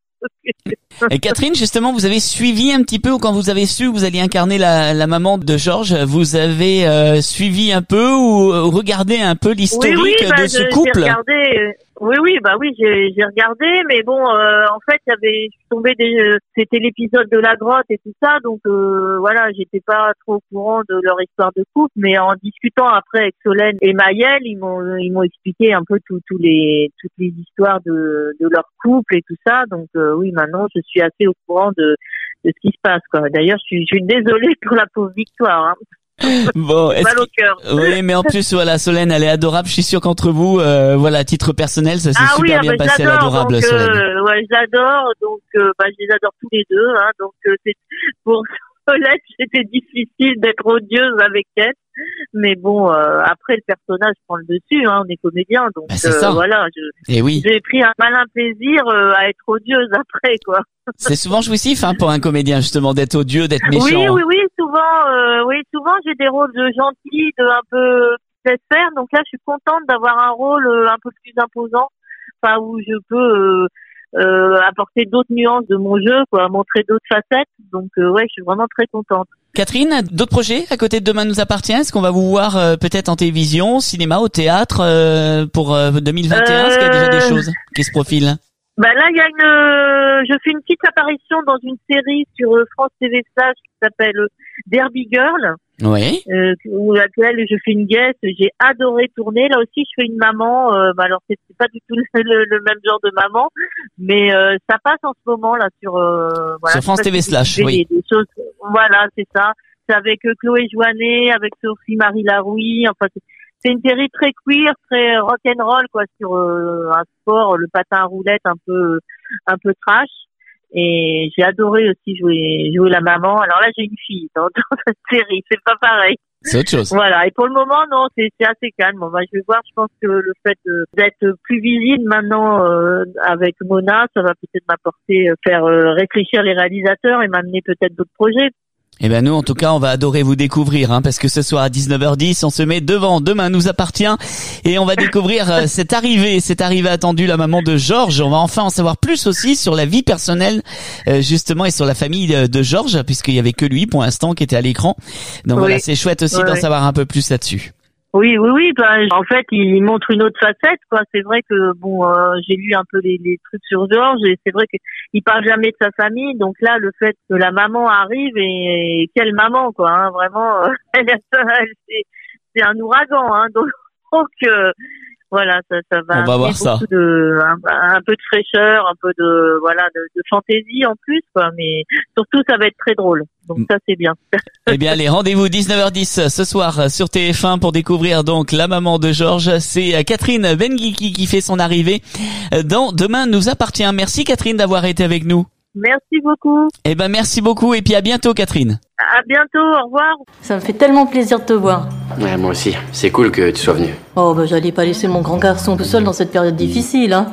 Et Catherine, justement, vous avez suivi un petit peu, ou quand vous avez su que vous alliez incarner la, la maman de Georges, vous avez euh, suivi un peu ou euh, regardé un peu l'historique oui, oui, bah, de ce je- couple? J'ai regardé, euh, oui, oui, bah oui, j'ai, j'ai regardé, mais bon, euh, en fait, il y avait, je suis tombée des, euh, c'était l'épisode de la grotte et tout ça, donc euh, voilà, j'étais pas trop au courant de leur histoire de couple, mais en discutant après avec Solène et Maëlle, ils m'ont, ils m'ont expliqué un peu tout, tous les, toutes les histoires de, de leur couple et tout ça, donc euh, oui, maintenant, je suis assez au courant de, de ce qui se passe, quoi. D'ailleurs, je suis, je suis désolée pour la pauvre Victoire, hein. Bon, est-ce mal au que- cœur. Oui, mais en plus, voilà, Solène, elle est adorable. Je suis sûr qu'entre vous, euh, voilà, à titre personnel, ça s'est Ah oui, super ah bien bah, passé à j'adore, l'adorable donc, Solène. euh, ouais, j'adore, donc euh, bah, je les adore tous les deux, hein, donc euh, c'est pour Solène, c'était difficile d'être odieuse avec elle, mais bon, euh, après le personnage prend le dessus, hein, on est comédien, donc Bah, c'est euh, ça. voilà, je, Et oui. j'ai pris un malin plaisir euh, à être odieuse après, quoi. C'est souvent jouissif, hein, pour un comédien, justement, d'être odieux, d'être méchant. Oui, oui, oui, souvent, euh, oui, souvent j'ai des rôles de gentil, de un peu laisse faire, donc là je suis contente d'avoir un rôle euh, un peu plus imposant, enfin où je peux euh, euh, apporter d'autres nuances de mon jeu, quoi, montrer d'autres facettes, donc euh, ouais, je suis vraiment très contente. Catherine, d'autres projets à côté de Demain nous appartient? Est-ce qu'on va vous voir euh, peut-être en télévision, au cinéma, au théâtre euh, pour euh, deux mille vingt et un? Est-ce qu'il y a déjà des choses qui se profilent? Bah là, il y a une, euh, je fais une petite apparition dans une série sur euh, France T V Slash qui s'appelle euh, Derby Girl, Oui. euh, où laquelle je fais une guest. J'ai adoré tourner. Là aussi, je fais une maman. Euh, bah alors c'est c'est pas du tout le, le, le même genre de maman, mais euh, ça passe en ce moment là sur. Euh, voilà, Sur France je sais pas T V si vous Slash, suivez oui. Des, des choses. Voilà, c'est ça. C'est avec euh, Chloé Joannet, avec Sophie Marie Larouille. Enfin, c'est c'est une série très queer, très rock'n'roll, quoi, sur euh, un sport, le patin à roulettes, un peu, un peu trash. Et j'ai adoré aussi jouer, jouer la maman. Alors là, j'ai une fille dans, dans cette série, c'est pas pareil. C'est autre chose. Voilà. Et pour le moment, non, c'est, c'est assez calme. Bon, bah, je vais voir. Je pense que le fait de, d'être plus visible maintenant euh, avec Mona, ça va peut-être m'apporter, euh, faire euh, réfléchir les réalisateurs et m'amener peut-être d'autres projets. Eh ben nous, en tout cas, on va adorer vous découvrir, hein, parce que ce soir à dix-neuf heures dix, on se met devant Demain nous appartient et on va découvrir euh, cette arrivée, cette arrivée attendue, la maman de Georges. On va enfin en savoir plus aussi sur la vie personnelle, euh, justement, et sur la famille de, de Georges, puisqu'il y avait que lui pour l'instant qui était à l'écran. Donc Oui. voilà, c'est chouette aussi Ouais, d'en ouais. savoir un peu plus là-dessus. Oui, oui, oui. Ben, en fait, il montre une autre facette, quoi. C'est vrai que bon, euh, j'ai lu un peu les, les trucs sur Georges et c'est vrai qu'il parle jamais de sa famille. Donc là, le fait que la maman arrive et, et quelle maman, quoi. Hein, vraiment, euh, elle, elle, c'est, c'est un ouragan. Hein, donc, donc euh, voilà, ça, ça va. On va amener voir ça. beaucoup de, un, un peu de fraîcheur, un peu de, voilà, de, de fantaisie en plus, quoi. Mais surtout, ça va être très drôle. Donc ça, c'est bien. Eh bien, allez, rendez-vous dix-neuf heures dix ce soir sur T F un pour découvrir donc la maman de Georges. C'est Catherine Benguigui qui fait son arrivée dans Demain nous appartient. Merci Catherine d'avoir été avec nous. Merci beaucoup. Eh ben, merci beaucoup et puis à bientôt Catherine. À bientôt. Au revoir. Ça me fait tellement plaisir de te voir. Ouais, moi aussi. C'est cool que tu sois venu. Oh, bah j'allais pas laisser mon grand garçon tout seul dans cette période difficile, hein.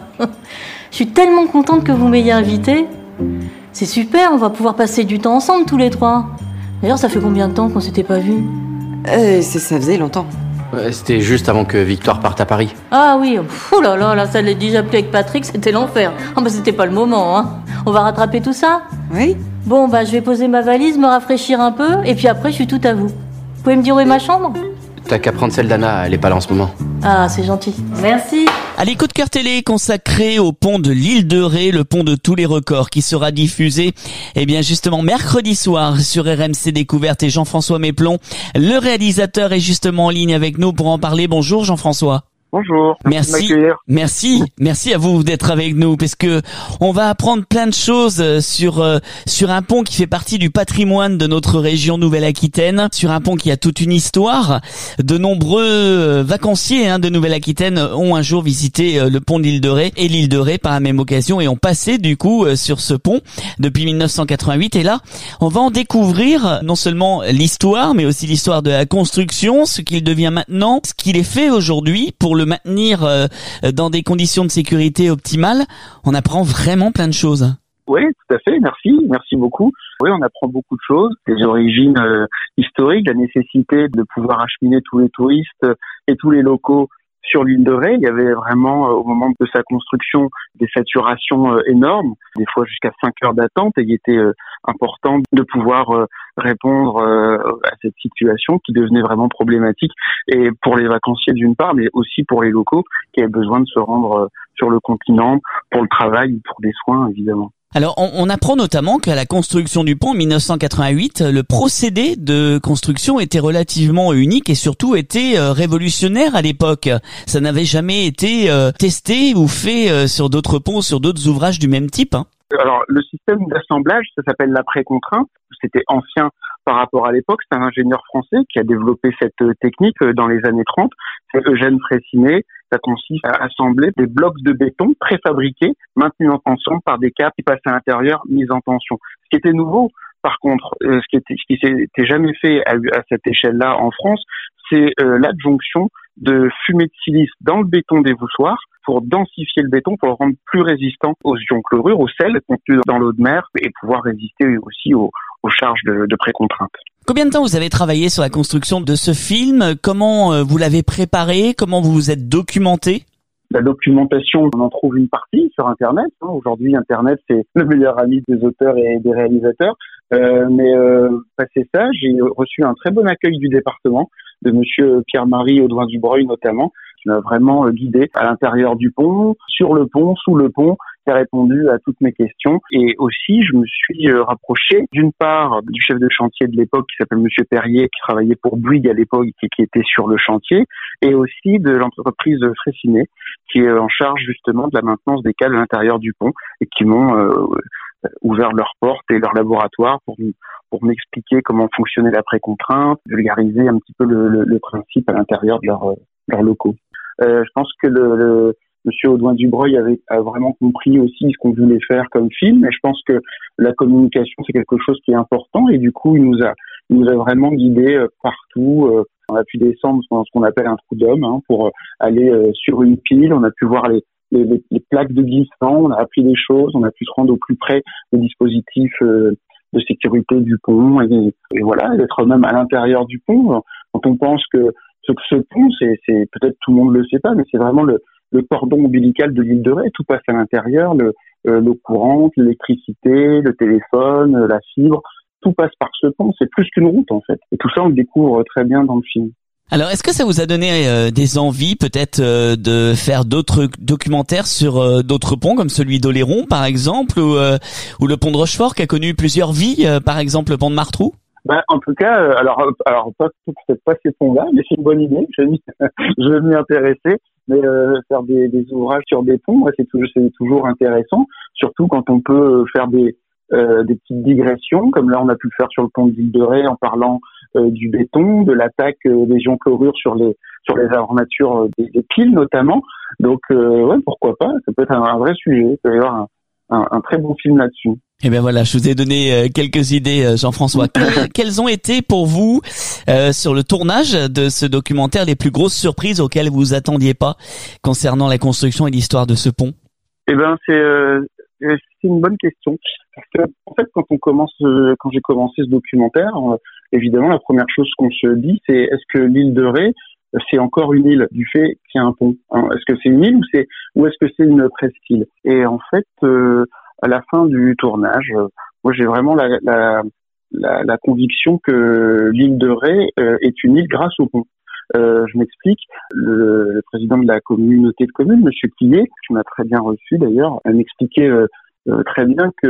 Je suis tellement contente que vous m'ayez invité. C'est super, on va pouvoir passer du temps ensemble tous les trois. D'ailleurs, ça fait combien de temps qu'on s'était pas vus? Euh, ça, ça faisait longtemps. Ouais, c'était juste avant que Victoire parte à Paris. Ah oui, oh là là, là, ça l'ai déjà appelé avec Patrick, c'était l'enfer. Ah bah c'était pas le moment, hein. On va rattraper tout ça? Oui. Bon, bah je vais poser ma valise, me rafraîchir un peu, et puis après je suis tout à vous. Vous pouvez me dire où est ma chambre? T'as qu'à prendre celle d'Anna, elle est pas là en ce moment. Ah, c'est gentil. Merci. Allez, coup de cœur télé consacré au pont de l'île de Ré, le pont de tous les records qui sera diffusé, eh bien, justement, mercredi soir sur R M C Découverte et Jean-François Méplon. Le réalisateur est justement en ligne avec nous pour en parler. Bonjour Jean-François. Bonjour. Merci, merci, merci à vous d'être avec nous parce que on va apprendre plein de choses sur euh, sur un pont qui fait partie du patrimoine de notre région Nouvelle-Aquitaine, sur un pont qui a toute une histoire. De nombreux euh, vacanciers hein, de Nouvelle-Aquitaine ont un jour visité euh, le pont de l'île de Ré et l'île de Ré par la même occasion et ont passé du coup euh, sur ce pont depuis mille neuf cent quatre-vingt-huit. Et là, on va en découvrir non seulement l'histoire, mais aussi l'histoire de la construction, ce qu'il devient maintenant, ce qu'il est fait aujourd'hui pour le maintenir euh, dans des conditions de sécurité optimales. On apprend vraiment plein de choses. Oui, tout à fait. Merci, merci beaucoup. Oui, on apprend beaucoup de choses. Les origines euh, historiques, la nécessité de pouvoir acheminer tous les touristes et tous les locaux sur l'île de Ré. Il y avait vraiment, euh, au moment de sa construction, des saturations euh, énormes, des fois jusqu'à cinq heures d'attente, et il était euh, important de pouvoir euh, répondre euh, à cette situation qui devenait vraiment problématique, et pour les vacanciers d'une part, mais aussi pour les locaux qui avaient besoin de se rendre euh, sur le continent pour le travail ou pour des soins, évidemment. Alors, on, on apprend notamment qu'à la construction du pont en mille neuf cent quatre-vingt-huit, le procédé de construction était relativement unique et surtout était euh, révolutionnaire à l'époque. Ça n'avait jamais été euh, testé ou fait euh, sur d'autres ponts, sur d'autres ouvrages du même type. Hein. Alors, le système d'assemblage, ça s'appelle l'après-contrainte. C'était ancien par rapport à l'époque. C'est un ingénieur français qui a développé cette technique dans les années trente. C'est Eugène Fraissinet. Ça consiste à assembler des blocs de béton préfabriqués, maintenus en tension par des câbles qui passent à l'intérieur, mis en tension. Ce qui était nouveau, par contre, euh, ce qui était, ce qui s'était jamais fait à, à cette échelle-là en France, c'est euh, l'adjonction de fumée de silice dans le béton des voussoirs pour densifier le béton, pour le rendre plus résistant aux ions chlorure, au sel contenu dans l'eau de mer et pouvoir résister aussi aux, aux charges de, de précontrainte. Combien de temps vous avez travaillé sur la construction de ce film ? Comment euh, vous l'avez préparé ? Comment vous vous êtes documenté ? La documentation, on en trouve une partie sur Internet. Hein. Aujourd'hui, Internet, c'est le meilleur ami des auteurs et des réalisateurs. Euh, mais euh, passé ça, j'ai reçu un très bon accueil du département, de monsieur Pierre-Marie Audouin-Dubreuil notamment, qui m'a vraiment guidé à l'intérieur du pont, sur le pont, sous le pont, qui a répondu à toutes mes questions. Et aussi, je me suis rapproché d'une part du chef de chantier de l'époque, qui s'appelle monsieur Perrier, qui travaillait pour Bouygues à l'époque et qui était sur le chantier, et aussi de l'entreprise Fraissinet, qui est en charge justement de la maintenance des câbles à l'intérieur du pont, et qui m'ont euh, ouvert leurs portes et leur laboratoire pour, pour m'expliquer comment fonctionnait la précontrainte, vulgariser un petit peu le, le, le principe à l'intérieur de leurs leurs locaux. Euh, je pense que le, le Monsieur Audouin-Dubreuil avait a vraiment compris aussi ce qu'on voulait faire comme film, et je pense que la communication c'est quelque chose qui est important, et du coup il nous a il nous a vraiment guidés partout. On a pu descendre dans ce qu'on appelle un trou d'homme hein, pour aller sur une pile. On a pu voir les, les, les plaques de glissement, on a appris des choses, on a pu se rendre au plus près des dispositifs de sécurité du pont, et, et voilà, d'être même à l'intérieur du pont. Quand on pense que ce, ce pont, c'est, c'est peut-être tout le monde le sait pas, mais c'est vraiment le le cordon ombilical de l'île de Ré, tout passe à l'intérieur, le, euh, l'eau courante, l'électricité, le téléphone, euh, la fibre, tout passe par ce pont, c'est plus qu'une route en fait. Et tout ça on le découvre très bien dans le film. Alors est-ce que ça vous a donné euh, des envies peut-être euh, de faire d'autres documentaires sur euh, d'autres ponts comme celui d'Oléron par exemple, ou, euh, ou le pont de Rochefort qui a connu plusieurs vies, euh, par exemple le pont de Martrou? Ben, en tout cas, euh, alors, alors pas, peut-être pas ces ponts-là, mais c'est une bonne idée. Je vais m'y, je vais m'y intéresser. Mais euh, faire des, des ouvrages sur des ponts, ouais, c'est toujours, c'est toujours intéressant. Surtout quand on peut faire des, euh, des petites digressions, comme là on a pu le faire sur le pont de l'île de Ré en parlant euh, du béton, de l'attaque euh, des ions chlorure sur les sur les armatures euh, des, des piles notamment. Donc, euh, ouais, pourquoi pas. Ça peut être un, un vrai sujet. Il peut y avoir un, un, un très bon film là-dessus. Eh bien voilà, je vous ai donné quelques idées, Jean-François. Quelles ont été pour vous, euh, sur le tournage de ce documentaire, les plus grosses surprises auxquelles vous vous attendiez pas concernant la construction et l'histoire de ce pont? Eh ben c'est euh, c'est une bonne question. Parce que en fait, quand on commence, euh, quand j'ai commencé ce documentaire, euh, évidemment, la première chose qu'on se dit, c'est est-ce que l'île de Ré c'est encore une île du fait qu'il y a un pont hein? Est-ce que c'est une île ou c'est ou est-ce que c'est une presqu'île? Et en fait. Euh, À la fin du tournage, moi j'ai vraiment la, la, la, la conviction que l'île de Ré euh, est une île grâce au pont. Euh, je m'explique. Le, le président de la communauté de communes, Monsieur Quillet, qui m'a très bien reçu d'ailleurs, m'expliquait euh, euh, très bien que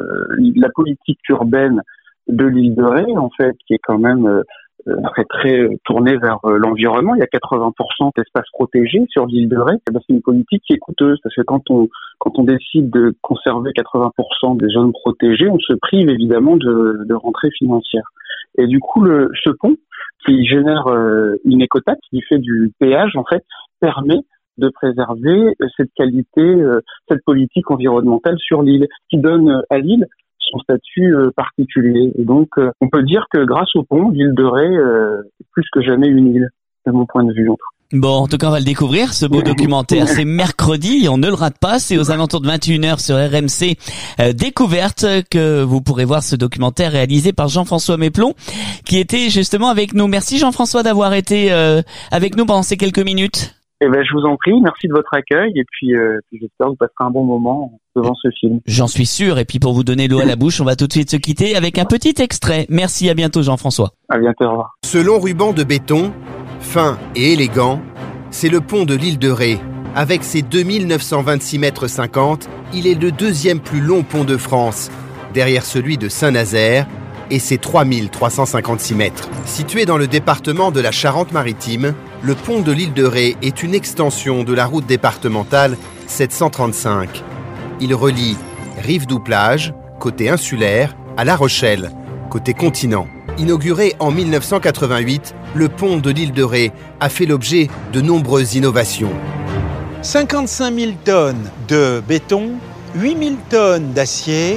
la politique urbaine de l'île de Ré, en fait, qui est quand même euh, très très tournée vers euh, l'environnement, il y a quatre-vingts pour cent d'espaces protégés sur l'île de Ré. Et ben, c'est une politique qui est coûteuse parce que quand on quand on décide de conserver quatre-vingts pour cent des zones protégées, on se prive évidemment de, de rentrées financières. Et du coup, le, ce pont qui génère euh, une écotaxe, qui fait du péage en fait, permet de préserver cette qualité, euh, cette politique environnementale sur l'île, qui donne à l'île son statut euh, particulier. Et donc, euh, on peut dire que grâce au pont, l'île de Ré euh, est plus que jamais une île, de mon point de vue. En tout. Bon, en tout cas, on va le découvrir, ce beau documentaire. C'est mercredi, on ne le rate pas. C'est aux alentours de vingt et une heures sur R M C euh, Découverte que vous pourrez voir ce documentaire réalisé par Jean-François Méplon, qui était justement avec nous. Merci Jean-François d'avoir été euh, avec nous pendant ces quelques minutes. Eh ben, je vous en prie, merci de votre accueil et puis, euh, puis j'espère que vous passerez un bon moment devant ce film. J'en suis sûr, et puis pour vous donner l'eau à la bouche, on va tout de suite se quitter avec un petit extrait. Merci, à bientôt Jean-François. À bientôt, au revoir. Ce long ruban de béton, fin et élégant, c'est le pont de l'île de Ré. Avec ses deux mille neuf cent vingt-six mètres cinquante, il est le deuxième plus long pont de France, derrière celui de Saint-Nazaire et ses trois mille trois cent cinquante-six mètres. Situé dans le département de la Charente-Maritime, le pont de l'île de Ré est une extension de la route départementale sept cent trente-cinq. Il relie Rive-Doux-Plage, côté insulaire, à La Rochelle, côté continent. Inauguré en mille neuf cent quatre-vingt-huit, le pont de l'île de Ré a fait l'objet de nombreuses innovations. cinquante-cinq mille tonnes de béton, huit mille tonnes d'acier,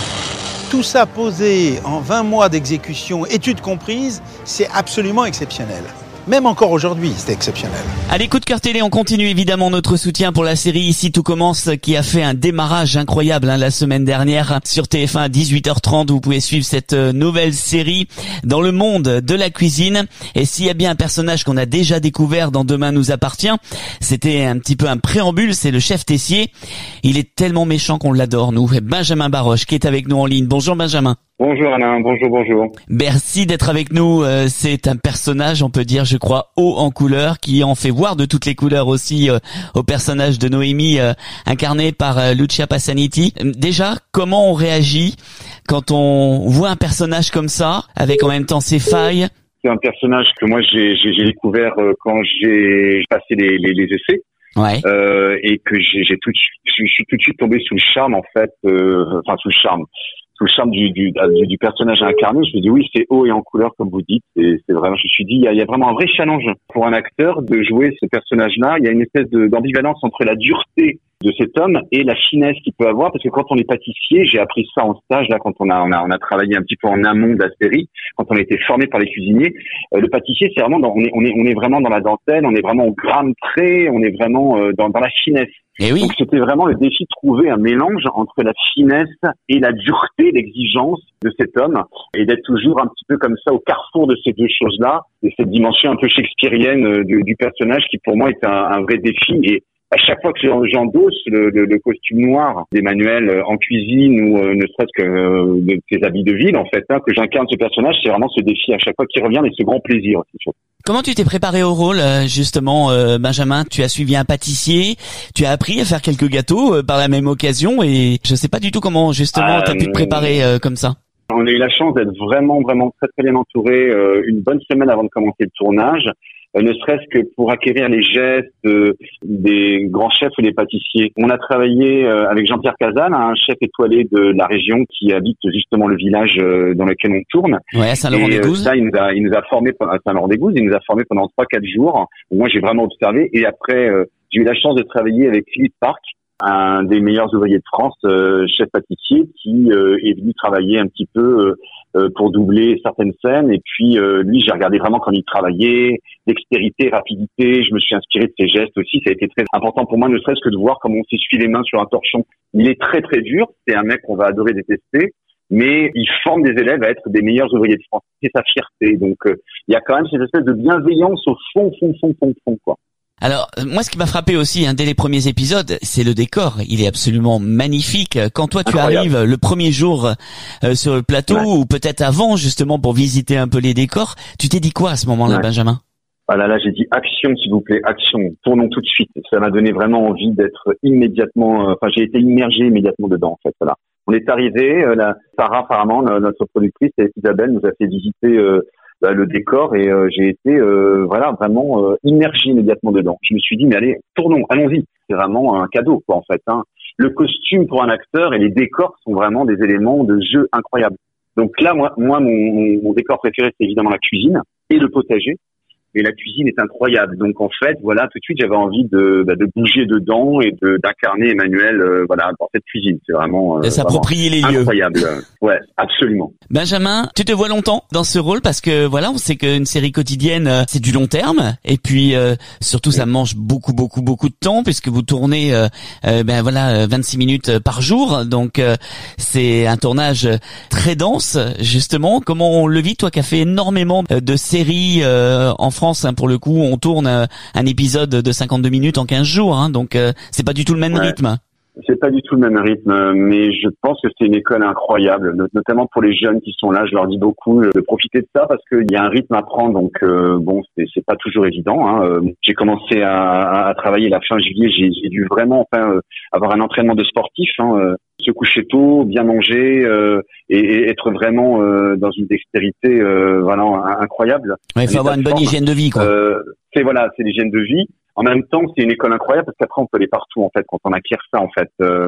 tout ça posé en vingt mois d'exécution, études comprises, c'est absolument exceptionnel. Même encore aujourd'hui, c'est exceptionnel. Allez, coup de cœur télé, on continue évidemment notre soutien pour la série Ici tout commence, qui a fait un démarrage incroyable hein, la semaine dernière sur T F un à dix-huit heures trente. Vous pouvez suivre cette nouvelle série dans le monde de la cuisine. Et s'il y a bien un personnage qu'on a déjà découvert dans Demain nous appartient, c'était un petit peu un préambule, c'est le chef Tessier. Il est tellement méchant qu'on l'adore, nous. Benjamin Baroche qui est avec nous en ligne. Bonjour Benjamin. Bonjour Alain, bonjour, bonjour. Merci d'être avec nous. Euh, c'est un personnage, on peut dire, je crois, haut en couleur, qui en fait voir de toutes les couleurs aussi euh, au personnage de Noémie, euh, incarné par euh, Lucia Passaniti. Déjà, comment on réagit quand on voit un personnage comme ça, avec en même temps ses failles? C'est un personnage que moi j'ai, j'ai, j'ai découvert euh, quand j'ai passé les, les, les essais. Ouais. Euh, et que j'ai, j'ai tout de suite, je suis tout de suite tombé sous le charme en fait, euh, enfin sous le charme. Sous le charme du, du, du personnage incarné, je me dis oui, c'est haut et en couleur comme vous dites. Et c'est vraiment, je me suis dit, il y, a, il y a vraiment un vrai challenge pour un acteur de jouer ce personnage-là. Il y a une espèce de, d'ambivalence entre la dureté de cet homme et la finesse qu'il peut avoir, parce que quand on est pâtissier, j'ai appris ça en stage là quand on a on a on a travaillé un petit peu en amont de la série, quand on a été formé par les cuisiniers. Euh, le pâtissier, c'est vraiment dans, on est on est on est vraiment dans la dentelle, on est vraiment au gramme près, on est vraiment euh, dans dans la finesse. Et oui. Donc c'était vraiment le défi de trouver un mélange entre la finesse et la dureté, l'exigence de cet homme, et d'être toujours un petit peu comme ça au carrefour de ces deux choses-là, et cette dimension un peu shakespearienne du, du personnage qui pour moi est un, un vrai défi. Et à chaque fois que j'endosse le, le, le costume noir d'Emmanuel en cuisine ou euh, ne serait-ce que euh, de ses habits de ville, en fait, hein, que j'incarne ce personnage, c'est vraiment ce défi à chaque fois qui revient, mais ce grand plaisir aussi. Comment tu t'es préparé au rôle, justement, euh, Benjamin? Tu as suivi un pâtissier, tu as appris à faire quelques gâteaux euh, par la même occasion, et je sais pas du tout comment, justement, euh, tu as pu te préparer euh, comme ça. On a eu la chance d'être vraiment, vraiment très, très bien entouré euh, une bonne semaine avant de commencer le tournage. Euh, ne serait-ce que pour acquérir les gestes euh, des grands chefs et des pâtissiers. On a travaillé euh, avec Jean-Pierre Cazal, un chef étoilé de la région qui habite justement le village euh, dans lequel on tourne. Ouais, à Saint-Laurent-des-Gouzes. Et euh, ça, il nous a, il nous a formé à Saint-Laurent-des-Gouzes. Il nous a formé pendant trois, quatre jours. Moi, j'ai vraiment observé. Et après, euh, j'ai eu la chance de travailler avec Philippe Parc, un des meilleurs ouvriers de France, euh, chef pâtissier, qui euh, est venu travailler un petit peu euh, pour doubler certaines scènes. Et puis euh, lui, j'ai regardé vraiment quand il travaillait, dextérité, rapidité. Je me suis inspiré de ses gestes aussi. Ça a été très important pour moi, ne serait-ce que de voir comment on s'essuie les mains sur un torchon. Il est très très dur. C'est un mec qu'on va adorer détester, mais il forme des élèves à être des meilleurs ouvriers de France. C'est sa fierté. Donc euh, il y a quand même cette espèce de bienveillance au fond, fond, fond, fond, fond, quoi. Alors, moi, ce qui m'a frappé aussi, hein, dès les premiers épisodes, c'est le décor. Il est absolument magnifique. Quand toi, tu Incroyable. arrives le premier jour euh, sur le plateau, ouais. ou peut-être avant, justement, pour visiter un peu les décors, tu t'es dit quoi à ce moment-là, ouais. Benjamin? Ah là, là, j'ai dit action, s'il vous plaît, action. Tournons tout de suite. Ça m'a donné vraiment envie d'être immédiatement, euh, enfin, j'ai été immergé immédiatement dedans, en fait, voilà. On est arrivé, euh, la, Sarah, apparemment, notre productrice, Isabelle, nous a fait visiter, euh, Bah, le décor, et euh, j'ai été euh, voilà vraiment euh, immergé immédiatement dedans. Je me suis dit mais allez, tournons, allons-y. C'est vraiment un cadeau quoi en fait. Hein. Le costume pour un acteur et les décors sont vraiment des éléments de jeu incroyables. Donc là moi moi mon, mon décor préféré c'est évidemment la cuisine et le potager. Et la cuisine est incroyable. Donc en fait, voilà, tout de suite, j'avais envie de, bah, de bouger dedans et de d'incarner Emmanuel, euh, voilà, dans cette cuisine. C'est vraiment, euh, de s'approprier les lieux. Incroyable. Ouais, absolument. Benjamin, tu te vois longtemps dans ce rôle parce que voilà, on sait qu'une série quotidienne, euh, c'est du long terme. Et puis euh, surtout, ça mange beaucoup, beaucoup, beaucoup de temps puisque vous tournez, euh, euh, ben voilà, vingt-six minutes par jour. Donc euh, c'est un tournage très dense, justement. Comment on le vit, toi qui as fait énormément de séries euh, en France, hein, pour le coup, on tourne euh, un épisode de cinquante-deux minutes en quinze jours, hein, donc euh, c'est pas du tout le même ouais. rythme. C'est pas du tout le même rythme, mais je pense que c'est une école incroyable, notamment pour les jeunes qui sont là. Je leur dis beaucoup de profiter de ça parce qu'il y a un rythme à prendre, donc euh, bon, c'est, c'est pas toujours évident. Hein. J'ai commencé à, à travailler la fin juillet, j'ai, j'ai dû vraiment enfin euh, avoir un entraînement de sportif, hein, euh, se coucher tôt, bien manger euh, et, et être vraiment euh, dans une dextérité euh, voilà incroyable. Il ouais, faut avoir une bonne hygiène de vie, quoi. Euh, c'est voilà, c'est l'hygiène de vie. En même temps, c'est une école incroyable parce qu'après on peut aller partout en fait quand on acquiert ça en fait. Euh,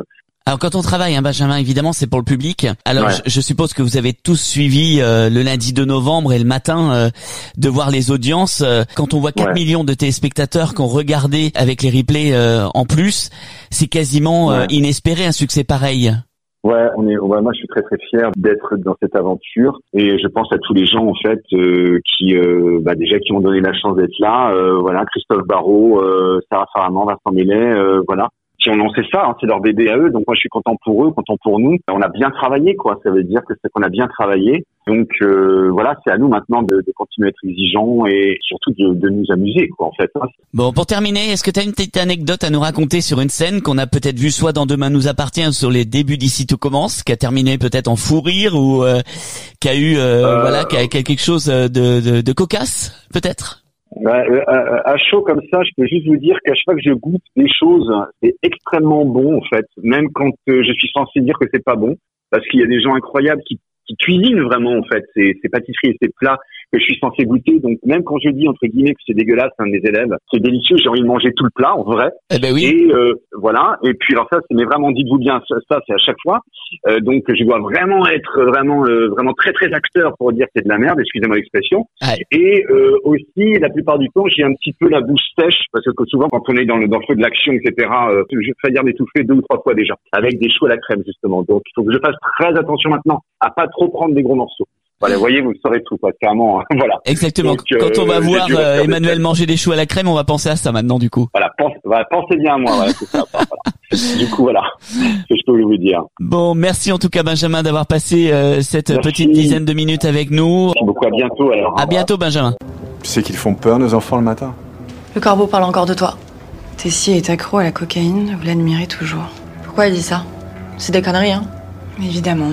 Alors quand on travaille, hein, Benjamin, évidemment, c'est pour le public. Alors Ouais. je, je suppose que vous avez tous suivi euh, le lundi deux novembre et le matin euh, de voir les audiences. Euh, quand on voit quatre Ouais. millions de téléspectateurs qui ont regardé avec les replays euh, en plus, c'est quasiment euh, Ouais. inespéré un succès pareil. Ouais, on est. Ouais, moi, je suis très très fier d'être dans cette aventure et je pense à tous les gens en fait euh, qui, euh, bah, déjà qui ont donné la chance d'être là. Euh, voilà, Christophe Barrault, euh, Sarah Faraman, Vincent Mellet, euh, voilà, qui ont lancé ça. Hein, c'est leur bébé à eux. Donc moi, je suis content pour eux, content pour nous. On a bien travaillé, quoi. Ça veut dire que c'est qu'on a bien travaillé. Donc euh, voilà, c'est à nous maintenant de, de continuer à être exigeants et surtout de, de nous amuser, quoi, en fait. Bon, pour terminer, est-ce que tu as une petite anecdote à nous raconter sur une scène qu'on a peut-être vue soit dans Demain nous appartient ou sur les débuts d'Ici tout commence, qui a terminé peut-être en fou rire ou euh, qui a eu euh, Euh, voilà, qui a, qui a quelque chose de, de, de cocasse, peut-être? Ouais, euh, à, à chaud comme ça, je peux juste vous dire qu'à chaque fois que je goûte des choses, c'est extrêmement bon en fait, même quand euh, je suis censé dire que c'est pas bon, parce qu'il y a des gens incroyables qui, qui cuisinent vraiment en fait ces, ces pâtisseries et ces plats que je suis censé goûter. Donc même quand je dis entre guillemets que c'est dégueulasse, un de mes élèves, c'est délicieux, j'ai envie de manger tout le plat en vrai. Eh ben oui. Et euh, voilà. Et puis alors ça, c'est mais vraiment dites-vous bien, ça, ça c'est à chaque fois. Euh, donc je dois vraiment être vraiment euh, vraiment très très acteur pour dire que c'est de la merde, excusez-moi l'expression. Ouais. Et euh, aussi la plupart du temps, j'ai un petit peu la bouche sèche parce que souvent quand on est dans le, dans le feu de l'action, et cetera. Euh, je fais dire m'étouffer deux ou trois fois déjà avec des choux à la crème justement. Donc il faut que je fasse très attention maintenant à pas trop prendre des gros morceaux. Voilà, vous voyez, vous saurez tout, quoi, clairement. Voilà. Exactement. Donc, Quand on euh, va j'ai voir dû refaire euh, des Emmanuel tests. manger des choux à la crème, on va penser à ça maintenant du coup. Voilà, pense, voilà, pensez bien à moi, voilà, c'est ça. Voilà. Du coup, voilà, ce que je peux vous dire. Bon, merci en tout cas Benjamin d'avoir passé euh, cette Merci. petite dizaine de minutes avec nous. Merci beaucoup, à bientôt alors. À bientôt Benjamin. Tu sais qu'ils font peur, nos enfants, le matin. Le corbeau parle encore de toi. Tessie est accro à la cocaïne, vous l'admirez toujours. Pourquoi il dit ça? C'est des conneries, hein? Évidemment.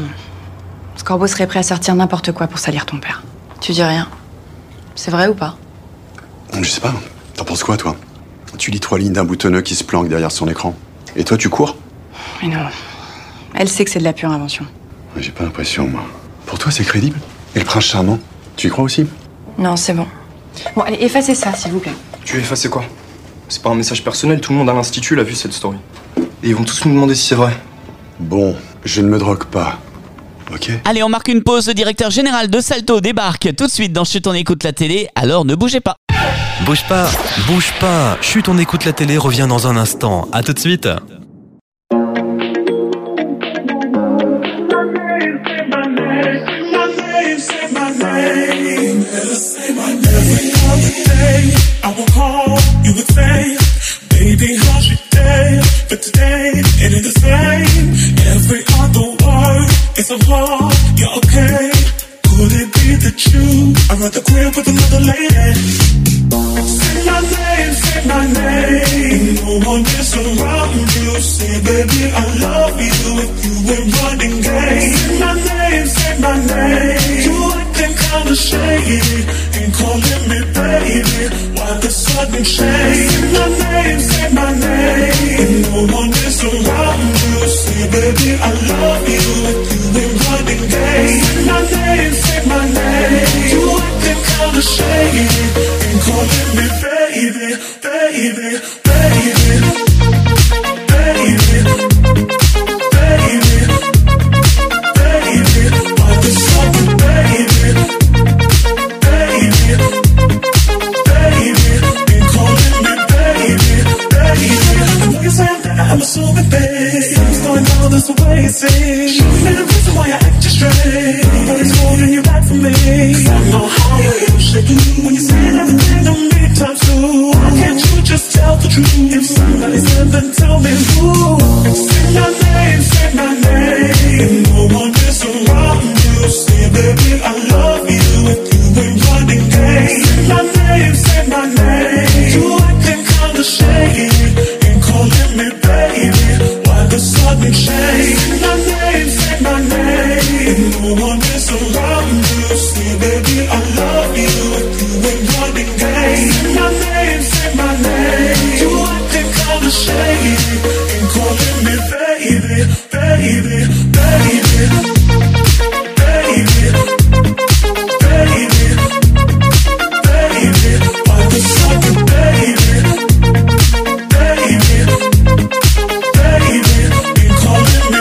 Ce corbeau serait prêt à sortir n'importe quoi pour salir ton père. Tu dis rien. C'est vrai ou pas? Je sais pas. T'en penses quoi, toi? Tu lis trois lignes d'un boutonneux qui se planque derrière son écran. Et toi, tu cours? Mais non. Elle sait que c'est de la pure invention. J'ai pas l'impression, moi. Pour toi, c'est crédible? Et le prince charmant? Tu y crois aussi? Non, c'est bon. Bon, allez, effacez ça, s'il vous plaît. Tu veux effacer quoi? C'est pas un message personnel, tout le monde à l'Institut l'a vu cette story. Et ils vont tous nous demander si c'est vrai. Bon, je ne me drogue pas. Ok? Allez, on marque une pause. Le directeur général de Salto débarque tout de suite dans Chut on écoute la télé, alors ne bougez pas. Bouge pas, bouge pas. Chut, on écoute la télé, revient dans un instant. À tout de suite. I will call, you would say, baby, how's your day? But today, it ain't the same. Every other word is a flaw. You're okay. Could it be that you are at the crib with another lady? Say my name, say my name. No one is around you. Say, baby, I love you. If you ain't running game. Say my name, say my name. You acting kinda shady. Ain't calling me baby. Why the sudden change? Say my name, say my name. No one is around you. Say, baby, I love you. If you ain't running game. Say my name, say my name. You acting kinda shady. Ain't calling me baby, baby, baby, baby, baby, baby. Why the sudden baby, baby, baby? Ain't calling me baby, baby. I know you're saying that I'm assuming, babe. Something's going on, that's the way it seems. Show me the reason why I act just straight. Nobody's holding you back from me. 'Cause I know how you usually do when you say everything to me times two. Why can't you just tell the truth? If somebody said, then tell me who. Say my name, say my name. No one is around you. Say, baby, I love you. If you ain't running game. Say my name, say my name. You acting kinda shady. Ain't calling me baby. Why the sudden change? Say my name, say my name. No one is around you. Say, baby, I love you. If you ain't running game. Say my name, say my name. You acting kinda shady. Ain't calling me baby, baby, baby, baby, baby, baby. Why the sudden baby, baby, baby? Ain't calling me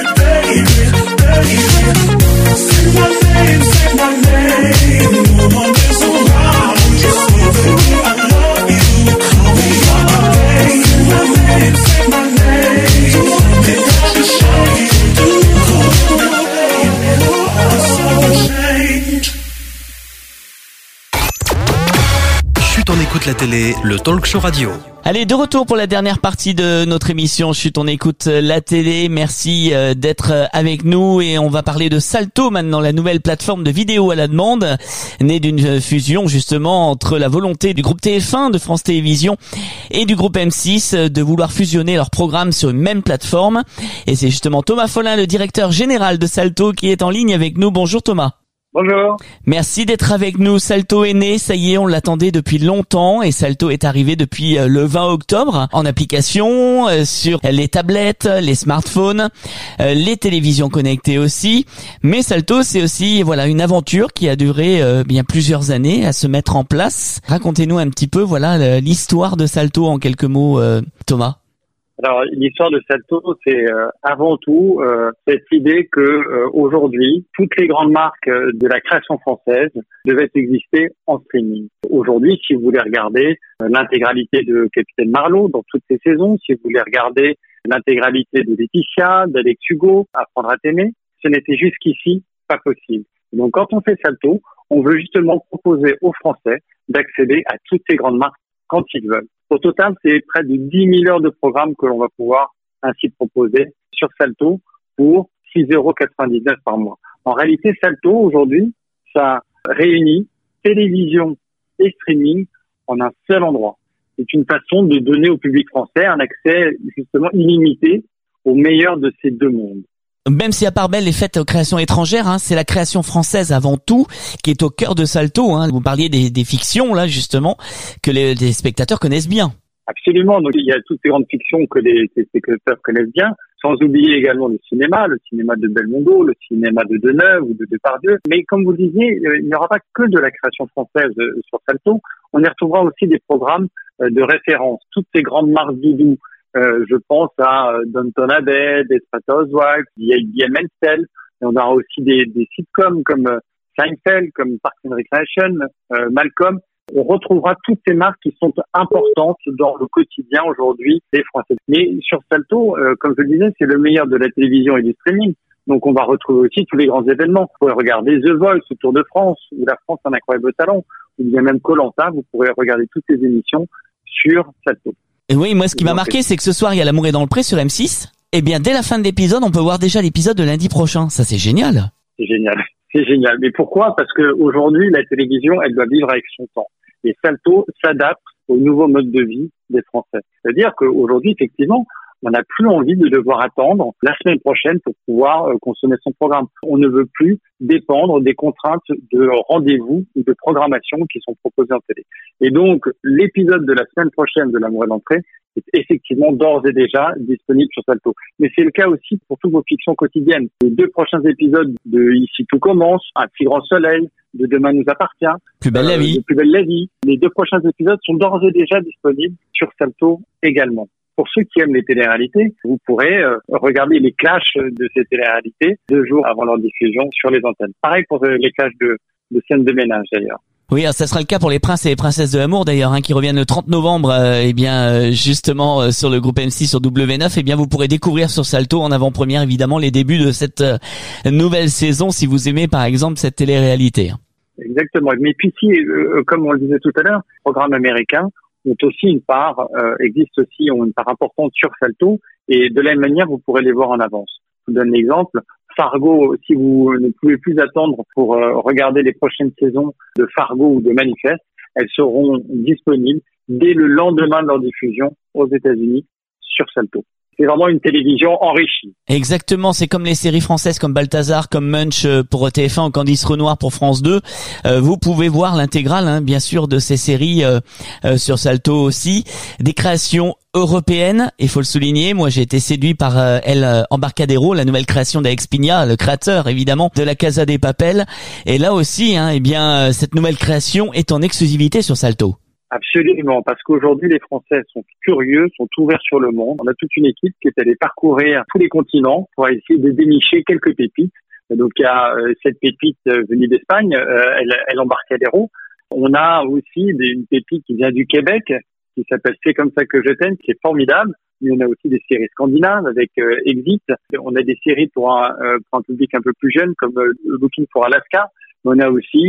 toute la télé, le talk show radio. Allez, de retour pour la dernière partie de notre émission Chut, on écoute la télé. Merci d'être avec nous et on va parler de Salto maintenant, la nouvelle plateforme de vidéo à la demande, née d'une fusion justement entre la volonté du groupe T F un de France Télévisions et du groupe M six de vouloir fusionner leurs programmes sur une même plateforme. Et c'est justement Thomas Follin, le directeur général de Salto, qui est en ligne avec nous. Bonjour Thomas. Bonjour. Merci d'être avec nous. Salto est né, ça y est, on l'attendait depuis longtemps et Salto est arrivé depuis le vingt octobre en application euh, sur les tablettes, les smartphones, euh, les télévisions connectées aussi. Mais Salto, c'est aussi voilà une aventure qui a duré euh, bien plusieurs années à se mettre en place. Racontez-nous un petit peu voilà l'histoire de Salto en quelques mots, euh, Thomas. Alors l'histoire de Salto, c'est euh, avant tout euh, cette idée que euh, aujourd'hui toutes les grandes marques euh, de la création française devaient exister en streaming. Aujourd'hui, si vous voulez regarder euh, l'intégralité de Capitaine Marlowe dans toutes ses saisons, si vous voulez regarder l'intégralité de Laetitia, d'Alex Hugo, Apprendre à t'aimer, ce n'était jusqu'ici pas possible. Donc quand on fait Salto, on veut justement proposer aux Français d'accéder à toutes ces grandes marques quand ils veulent. Au total, c'est près de dix mille heures de programme que l'on va pouvoir ainsi proposer sur Salto pour six euros quatre-vingt-dix-neuf par mois. En réalité, Salto, aujourd'hui, ça réunit télévision et streaming en un seul endroit. C'est une façon de donner au public français un accès justement illimité au meilleur de ces deux mondes. Même si à part belle les fêtes aux créations étrangères, hein, c'est la création française avant tout qui est au cœur de Salto. Hein. Vous parliez des, des fictions là justement que les, les spectateurs connaissent bien. Absolument. Donc il y a toutes ces grandes fictions que les, les spectateurs connaissent bien, sans oublier également le cinéma, le cinéma de Belmondo, le cinéma de Deneuve ou de Depardieu. Mais comme vous le disiez, il n'y aura pas que de la création française sur Salto. On y retrouvera aussi des programmes de référence, toutes ces grandes marques doudou. Euh, je pense à euh, Downton Abbey, Desperate Housewives, il y a I M L, et on aura aussi des, des sitcoms comme euh, Seinfeld, comme Parks and Recreation, euh, Malcolm. On retrouvera toutes ces marques qui sont importantes dans le quotidien aujourd'hui des Français. Mais sur Salto, euh, comme je le disais, c'est le meilleur de la télévision et du streaming. Donc on va retrouver aussi tous les grands événements. Vous pourrez regarder The Voice, le Tour de France, ou La France a un incroyable talent, ou bien même Koh-Lanta. Vous pourrez regarder toutes ces émissions sur Salto. Et oui, moi ce qui m'a marqué, c'est que ce soir il y a L'amour est dans le pré sur M six. Et bien dès la fin de l'épisode, on peut voir déjà l'épisode de lundi prochain. Ça c'est génial. C'est génial, c'est génial. Mais pourquoi ? Parce que aujourd'hui la télévision, elle doit vivre avec son temps. Et Salto s'adapte au nouveau mode de vie des Français. C'est-à-dire qu'aujourd'hui, effectivement, on n'a plus envie de devoir attendre la semaine prochaine pour pouvoir euh, consommer son programme. On ne veut plus dépendre des contraintes de rendez-vous ou de programmation qui sont proposées en télé. Et donc, l'épisode de la semaine prochaine de L'amour est d'entrée est effectivement d'ores et déjà disponible sur Salto. Mais c'est le cas aussi pour toutes vos fictions quotidiennes. Les deux prochains épisodes de Ici tout commence, Un petit grand soleil, de Demain nous appartient, Plus belle la vie. euh, de Plus belle la vie. Les deux prochains épisodes sont d'ores et déjà disponibles sur Salto également. Pour ceux qui aiment les téléréalités, vous pourrez euh, regarder les clashs de ces téléréalités deux jours avant leur diffusion sur les antennes. Pareil pour euh, les clashs de, de scènes de ménage d'ailleurs. Oui, alors ça sera le cas pour les princes et les princesses de l'amour d'ailleurs, hein, qui reviennent le trente novembre, euh, et bien euh, justement euh, sur le groupe M six sur W neuf. Et bien vous pourrez découvrir sur Salto en avant-première évidemment les débuts de cette euh, nouvelle saison si vous aimez par exemple cette télé-réalité. Exactement. Mais puis si, euh, comme on le disait tout à l'heure, les programmes américains ont aussi une part, euh, existent aussi, ont une part importante sur Salto, et de la même manière, vous pourrez les voir en avance. Je vous donne l'exemple. Fargo, si vous ne pouvez plus attendre pour euh, regarder les prochaines saisons de Fargo ou de Manifeste, elles seront disponibles dès le lendemain de leur diffusion aux États-Unis sur Salto. C'est vraiment une télévision enrichie. Exactement, c'est comme les séries françaises comme Balthazar, comme Munch pour T F un ou Candice Renoir pour France deux. Euh, vous pouvez voir l'intégrale, hein, bien sûr, de ces séries euh, euh, sur Salto aussi. Des créations européennes, il faut le souligner. Moi, j'ai été séduit par euh, El Embarcadero, la nouvelle création d'Alex Pina, le créateur, évidemment, de la Casa des Papel. Et là aussi, hein, eh bien, cette nouvelle création est en exclusivité sur Salto. Absolument, parce qu'aujourd'hui, les Français sont curieux, sont ouverts sur le monde. On a toute une équipe qui est allée parcourir tous les continents pour essayer de dénicher quelques pépites. Donc, il y a euh, cette pépite euh, venue d'Espagne, euh, elle, elle Embarcadero. On a aussi des, une pépite qui vient du Québec, qui s'appelle C'est comme ça que je t'aime, qui est formidable. Mais on a aussi des séries scandinaves avec euh, Exit. On a des séries pour un, euh, pour un public un peu plus jeune, comme euh, Looking for Alaska. On a aussi euh,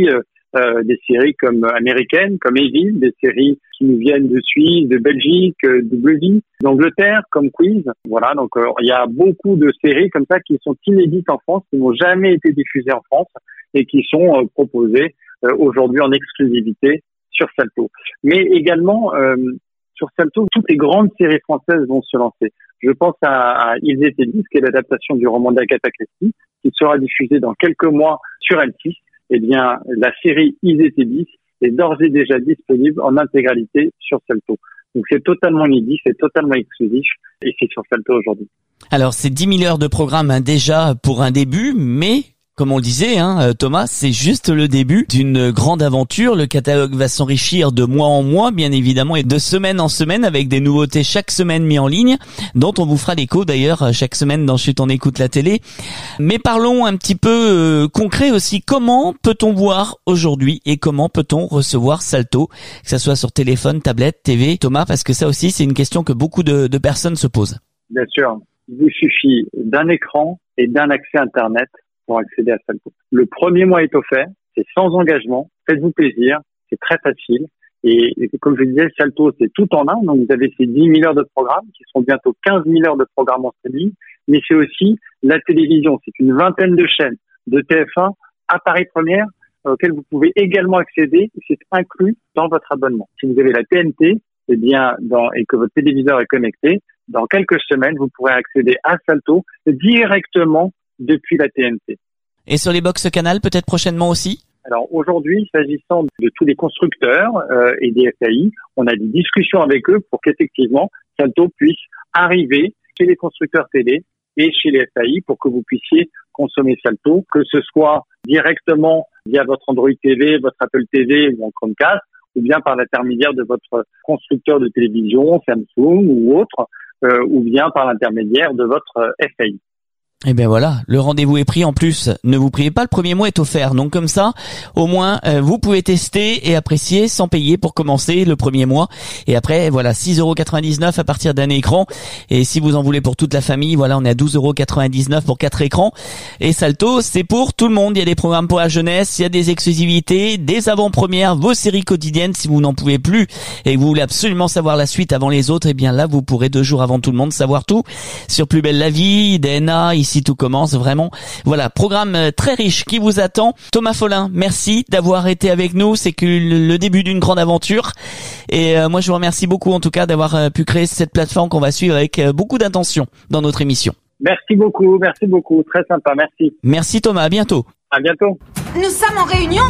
euh, des séries comme américaines, comme Evil, des séries qui nous viennent de Suisse, de Belgique, euh, W, d'Angleterre, comme Quiz. Voilà, donc euh, il y a beaucoup de séries comme ça qui sont inédites en France, qui n'ont jamais été diffusées en France et qui sont euh, proposées euh, aujourd'hui en exclusivité sur Salto. Mais également, euh, sur Salto, toutes les grandes séries françaises vont se lancer. Je pense à, à Ils étaient dix, qui est l'adaptation du roman d'Agatha Christie, qui sera diffusée dans quelques mois sur M six. Eh bien, la série Ils étaient dix est d'ores et déjà disponible en intégralité sur Salto. Donc c'est totalement inédit, c'est totalement exclusif et c'est sur Salto aujourd'hui. Alors c'est dix mille heures de programme hein, déjà pour un début, mais comme on le disait, hein, Thomas, c'est juste le début d'une grande aventure. Le catalogue va s'enrichir de mois en mois, bien évidemment, et de semaine en semaine, avec des nouveautés chaque semaine mis en ligne, dont on vous fera l'écho d'ailleurs chaque semaine dans Chut, on écoute la télé. Mais parlons un petit peu euh, concret aussi. Comment peut-on voir aujourd'hui et comment peut-on recevoir Salto, que ça soit sur téléphone, tablette, T V, Thomas, parce que ça aussi c'est une question que beaucoup de, de personnes se posent. Bien sûr, il vous suffit d'un écran et d'un accès Internet pour accéder à Salto. Le premier mois est offert, c'est sans engagement, faites-vous plaisir, c'est très facile. Et, et comme je disais, Salto, c'est tout en un. Donc, vous avez ces dix mille heures de programme, qui sont bientôt quinze mille heures de programme en streaming. Mais c'est aussi la télévision. C'est une vingtaine de chaînes de T F un à Paris Première, auxquelles vous pouvez également accéder. C'est inclus dans votre abonnement. Si vous avez la T N T, eh bien, dans, et que votre téléviseur est connecté, dans quelques semaines, vous pourrez accéder à Salto directement depuis la T N T. Et sur les box Canal, peut-être prochainement aussi? Alors aujourd'hui, s'agissant de tous les constructeurs euh, et des F A I, on a des discussions avec eux pour qu'effectivement Salto puisse arriver chez les constructeurs télé et chez les F A I pour que vous puissiez consommer Salto, que ce soit directement via votre Android T V, votre Apple T V ou en Chromecast, ou bien par l'intermédiaire de votre constructeur de télévision, Samsung ou autre, euh, ou bien par l'intermédiaire de votre F A I. Eh bien voilà, le rendez-vous est pris. En plus, ne vous priez pas, le premier mois est offert. Donc comme ça, au moins, euh, vous pouvez tester et apprécier sans payer pour commencer le premier mois. Et après, voilà, six euros quatre-vingt-dix-neuf à partir d'un écran. Et si vous en voulez pour toute la famille, voilà, on est à douze euros quatre-vingt-dix-neuf pour quatre écrans. Et Salto, c'est pour tout le monde. Il y a des programmes pour la jeunesse, il y a des exclusivités, des avant-premières, vos séries quotidiennes si vous n'en pouvez plus et que vous voulez absolument savoir la suite avant les autres. Eh bien là, vous pourrez deux jours avant tout le monde savoir tout sur Plus belle la vie, D N A, Ici tout commence, vraiment. Voilà, programme très riche qui vous attend. Thomas Follin, merci d'avoir été avec nous. C'est que le début d'une grande aventure. Et euh, moi, je vous remercie beaucoup, en tout cas, d'avoir euh, pu créer cette plateforme qu'on va suivre avec euh, beaucoup d'intention dans notre émission. Merci beaucoup, merci beaucoup. Très sympa, merci. Merci Thomas, à bientôt. À bientôt. Nous sommes en réunion.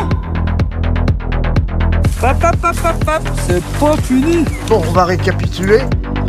Hop, hop, hop, hop, hop. C'est pas fini. Bon, on va récapituler.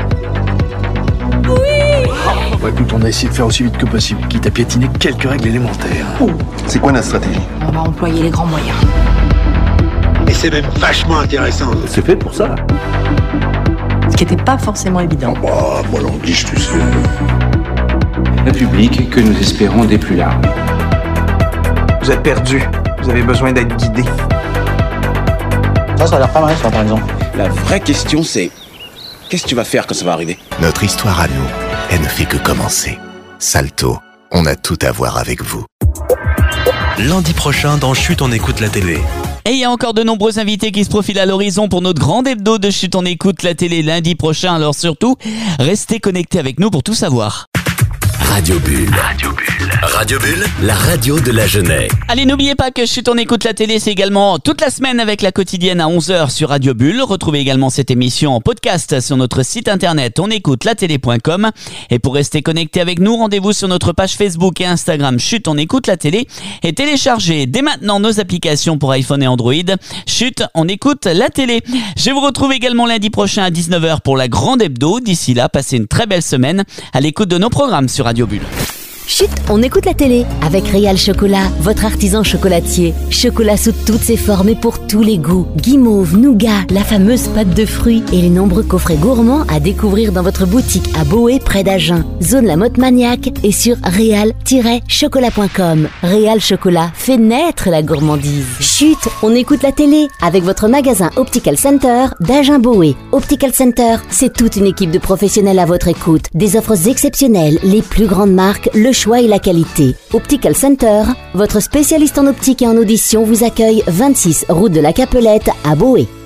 Oui. Bon, écoute, on a essayé de faire aussi vite que possible, quitte à piétiner quelques règles élémentaires. Oh. C'est quoi notre stratégie? On va employer les grands moyens. Et c'est même vachement intéressant. C'est fait pour ça. Ce qui n'était pas forcément évident. Oh, bah, moi l'anguille, tu sais. République que nous espérons des plus larges. Vous êtes perdu. Vous avez besoin d'être guidé. Ça, ça a l'air pas mal, ça, par exemple. La vraie question, c'est... Qu'est-ce que tu vas faire quand ça va arriver? Notre histoire à nous, elle ne fait que commencer. Salto, on a tout à voir avec vous. Lundi prochain, dans Chut, on écoute la télé. Et il y a encore de nombreux invités qui se profilent à l'horizon pour notre grande hebdo de Chut, on écoute la télé lundi prochain. Alors surtout, restez connectés avec nous pour tout savoir. Radio Bulle. Radio Bulle. Radio Bulle, la radio de la jeunesse. Allez, n'oubliez pas que Chut, on écoute la télé, c'est également toute la semaine avec la quotidienne à onze heures sur Radio Bulle. Retrouvez également cette émission en podcast sur notre site internet onécoutelatélé point com. Et pour rester connecté avec nous, rendez-vous sur notre page Facebook et Instagram Chut, on écoute la télé. Et téléchargez dès maintenant nos applications pour iPhone et Android. Chut, on écoute la télé. Je vous retrouve également lundi prochain à dix-neuf heures pour la grande hebdo. D'ici là, passez une très belle semaine à l'écoute de nos programmes sur Radio Bulle. Chut, on écoute la télé avec Réal Chocolat, votre artisan chocolatier. Chocolat sous toutes ses formes et pour tous les goûts. Guimauve, nougat, la fameuse pâte de fruits et les nombreux coffrets gourmands à découvrir dans votre boutique à Boé près d'Agen. Zone La Motte Maniaque et sur réal tiret chocolat point com. Réal Chocolat fait naître la gourmandise. Chut, on écoute la télé avec votre magasin Optical Center d'Agen Boé. Optical Center, c'est toute une équipe de professionnels à votre écoute. Des offres exceptionnelles, les plus grandes marques, le choix et la qualité. Optical Center, votre spécialiste en optique et en audition, vous accueille vingt-six route de la Capelette à Boé.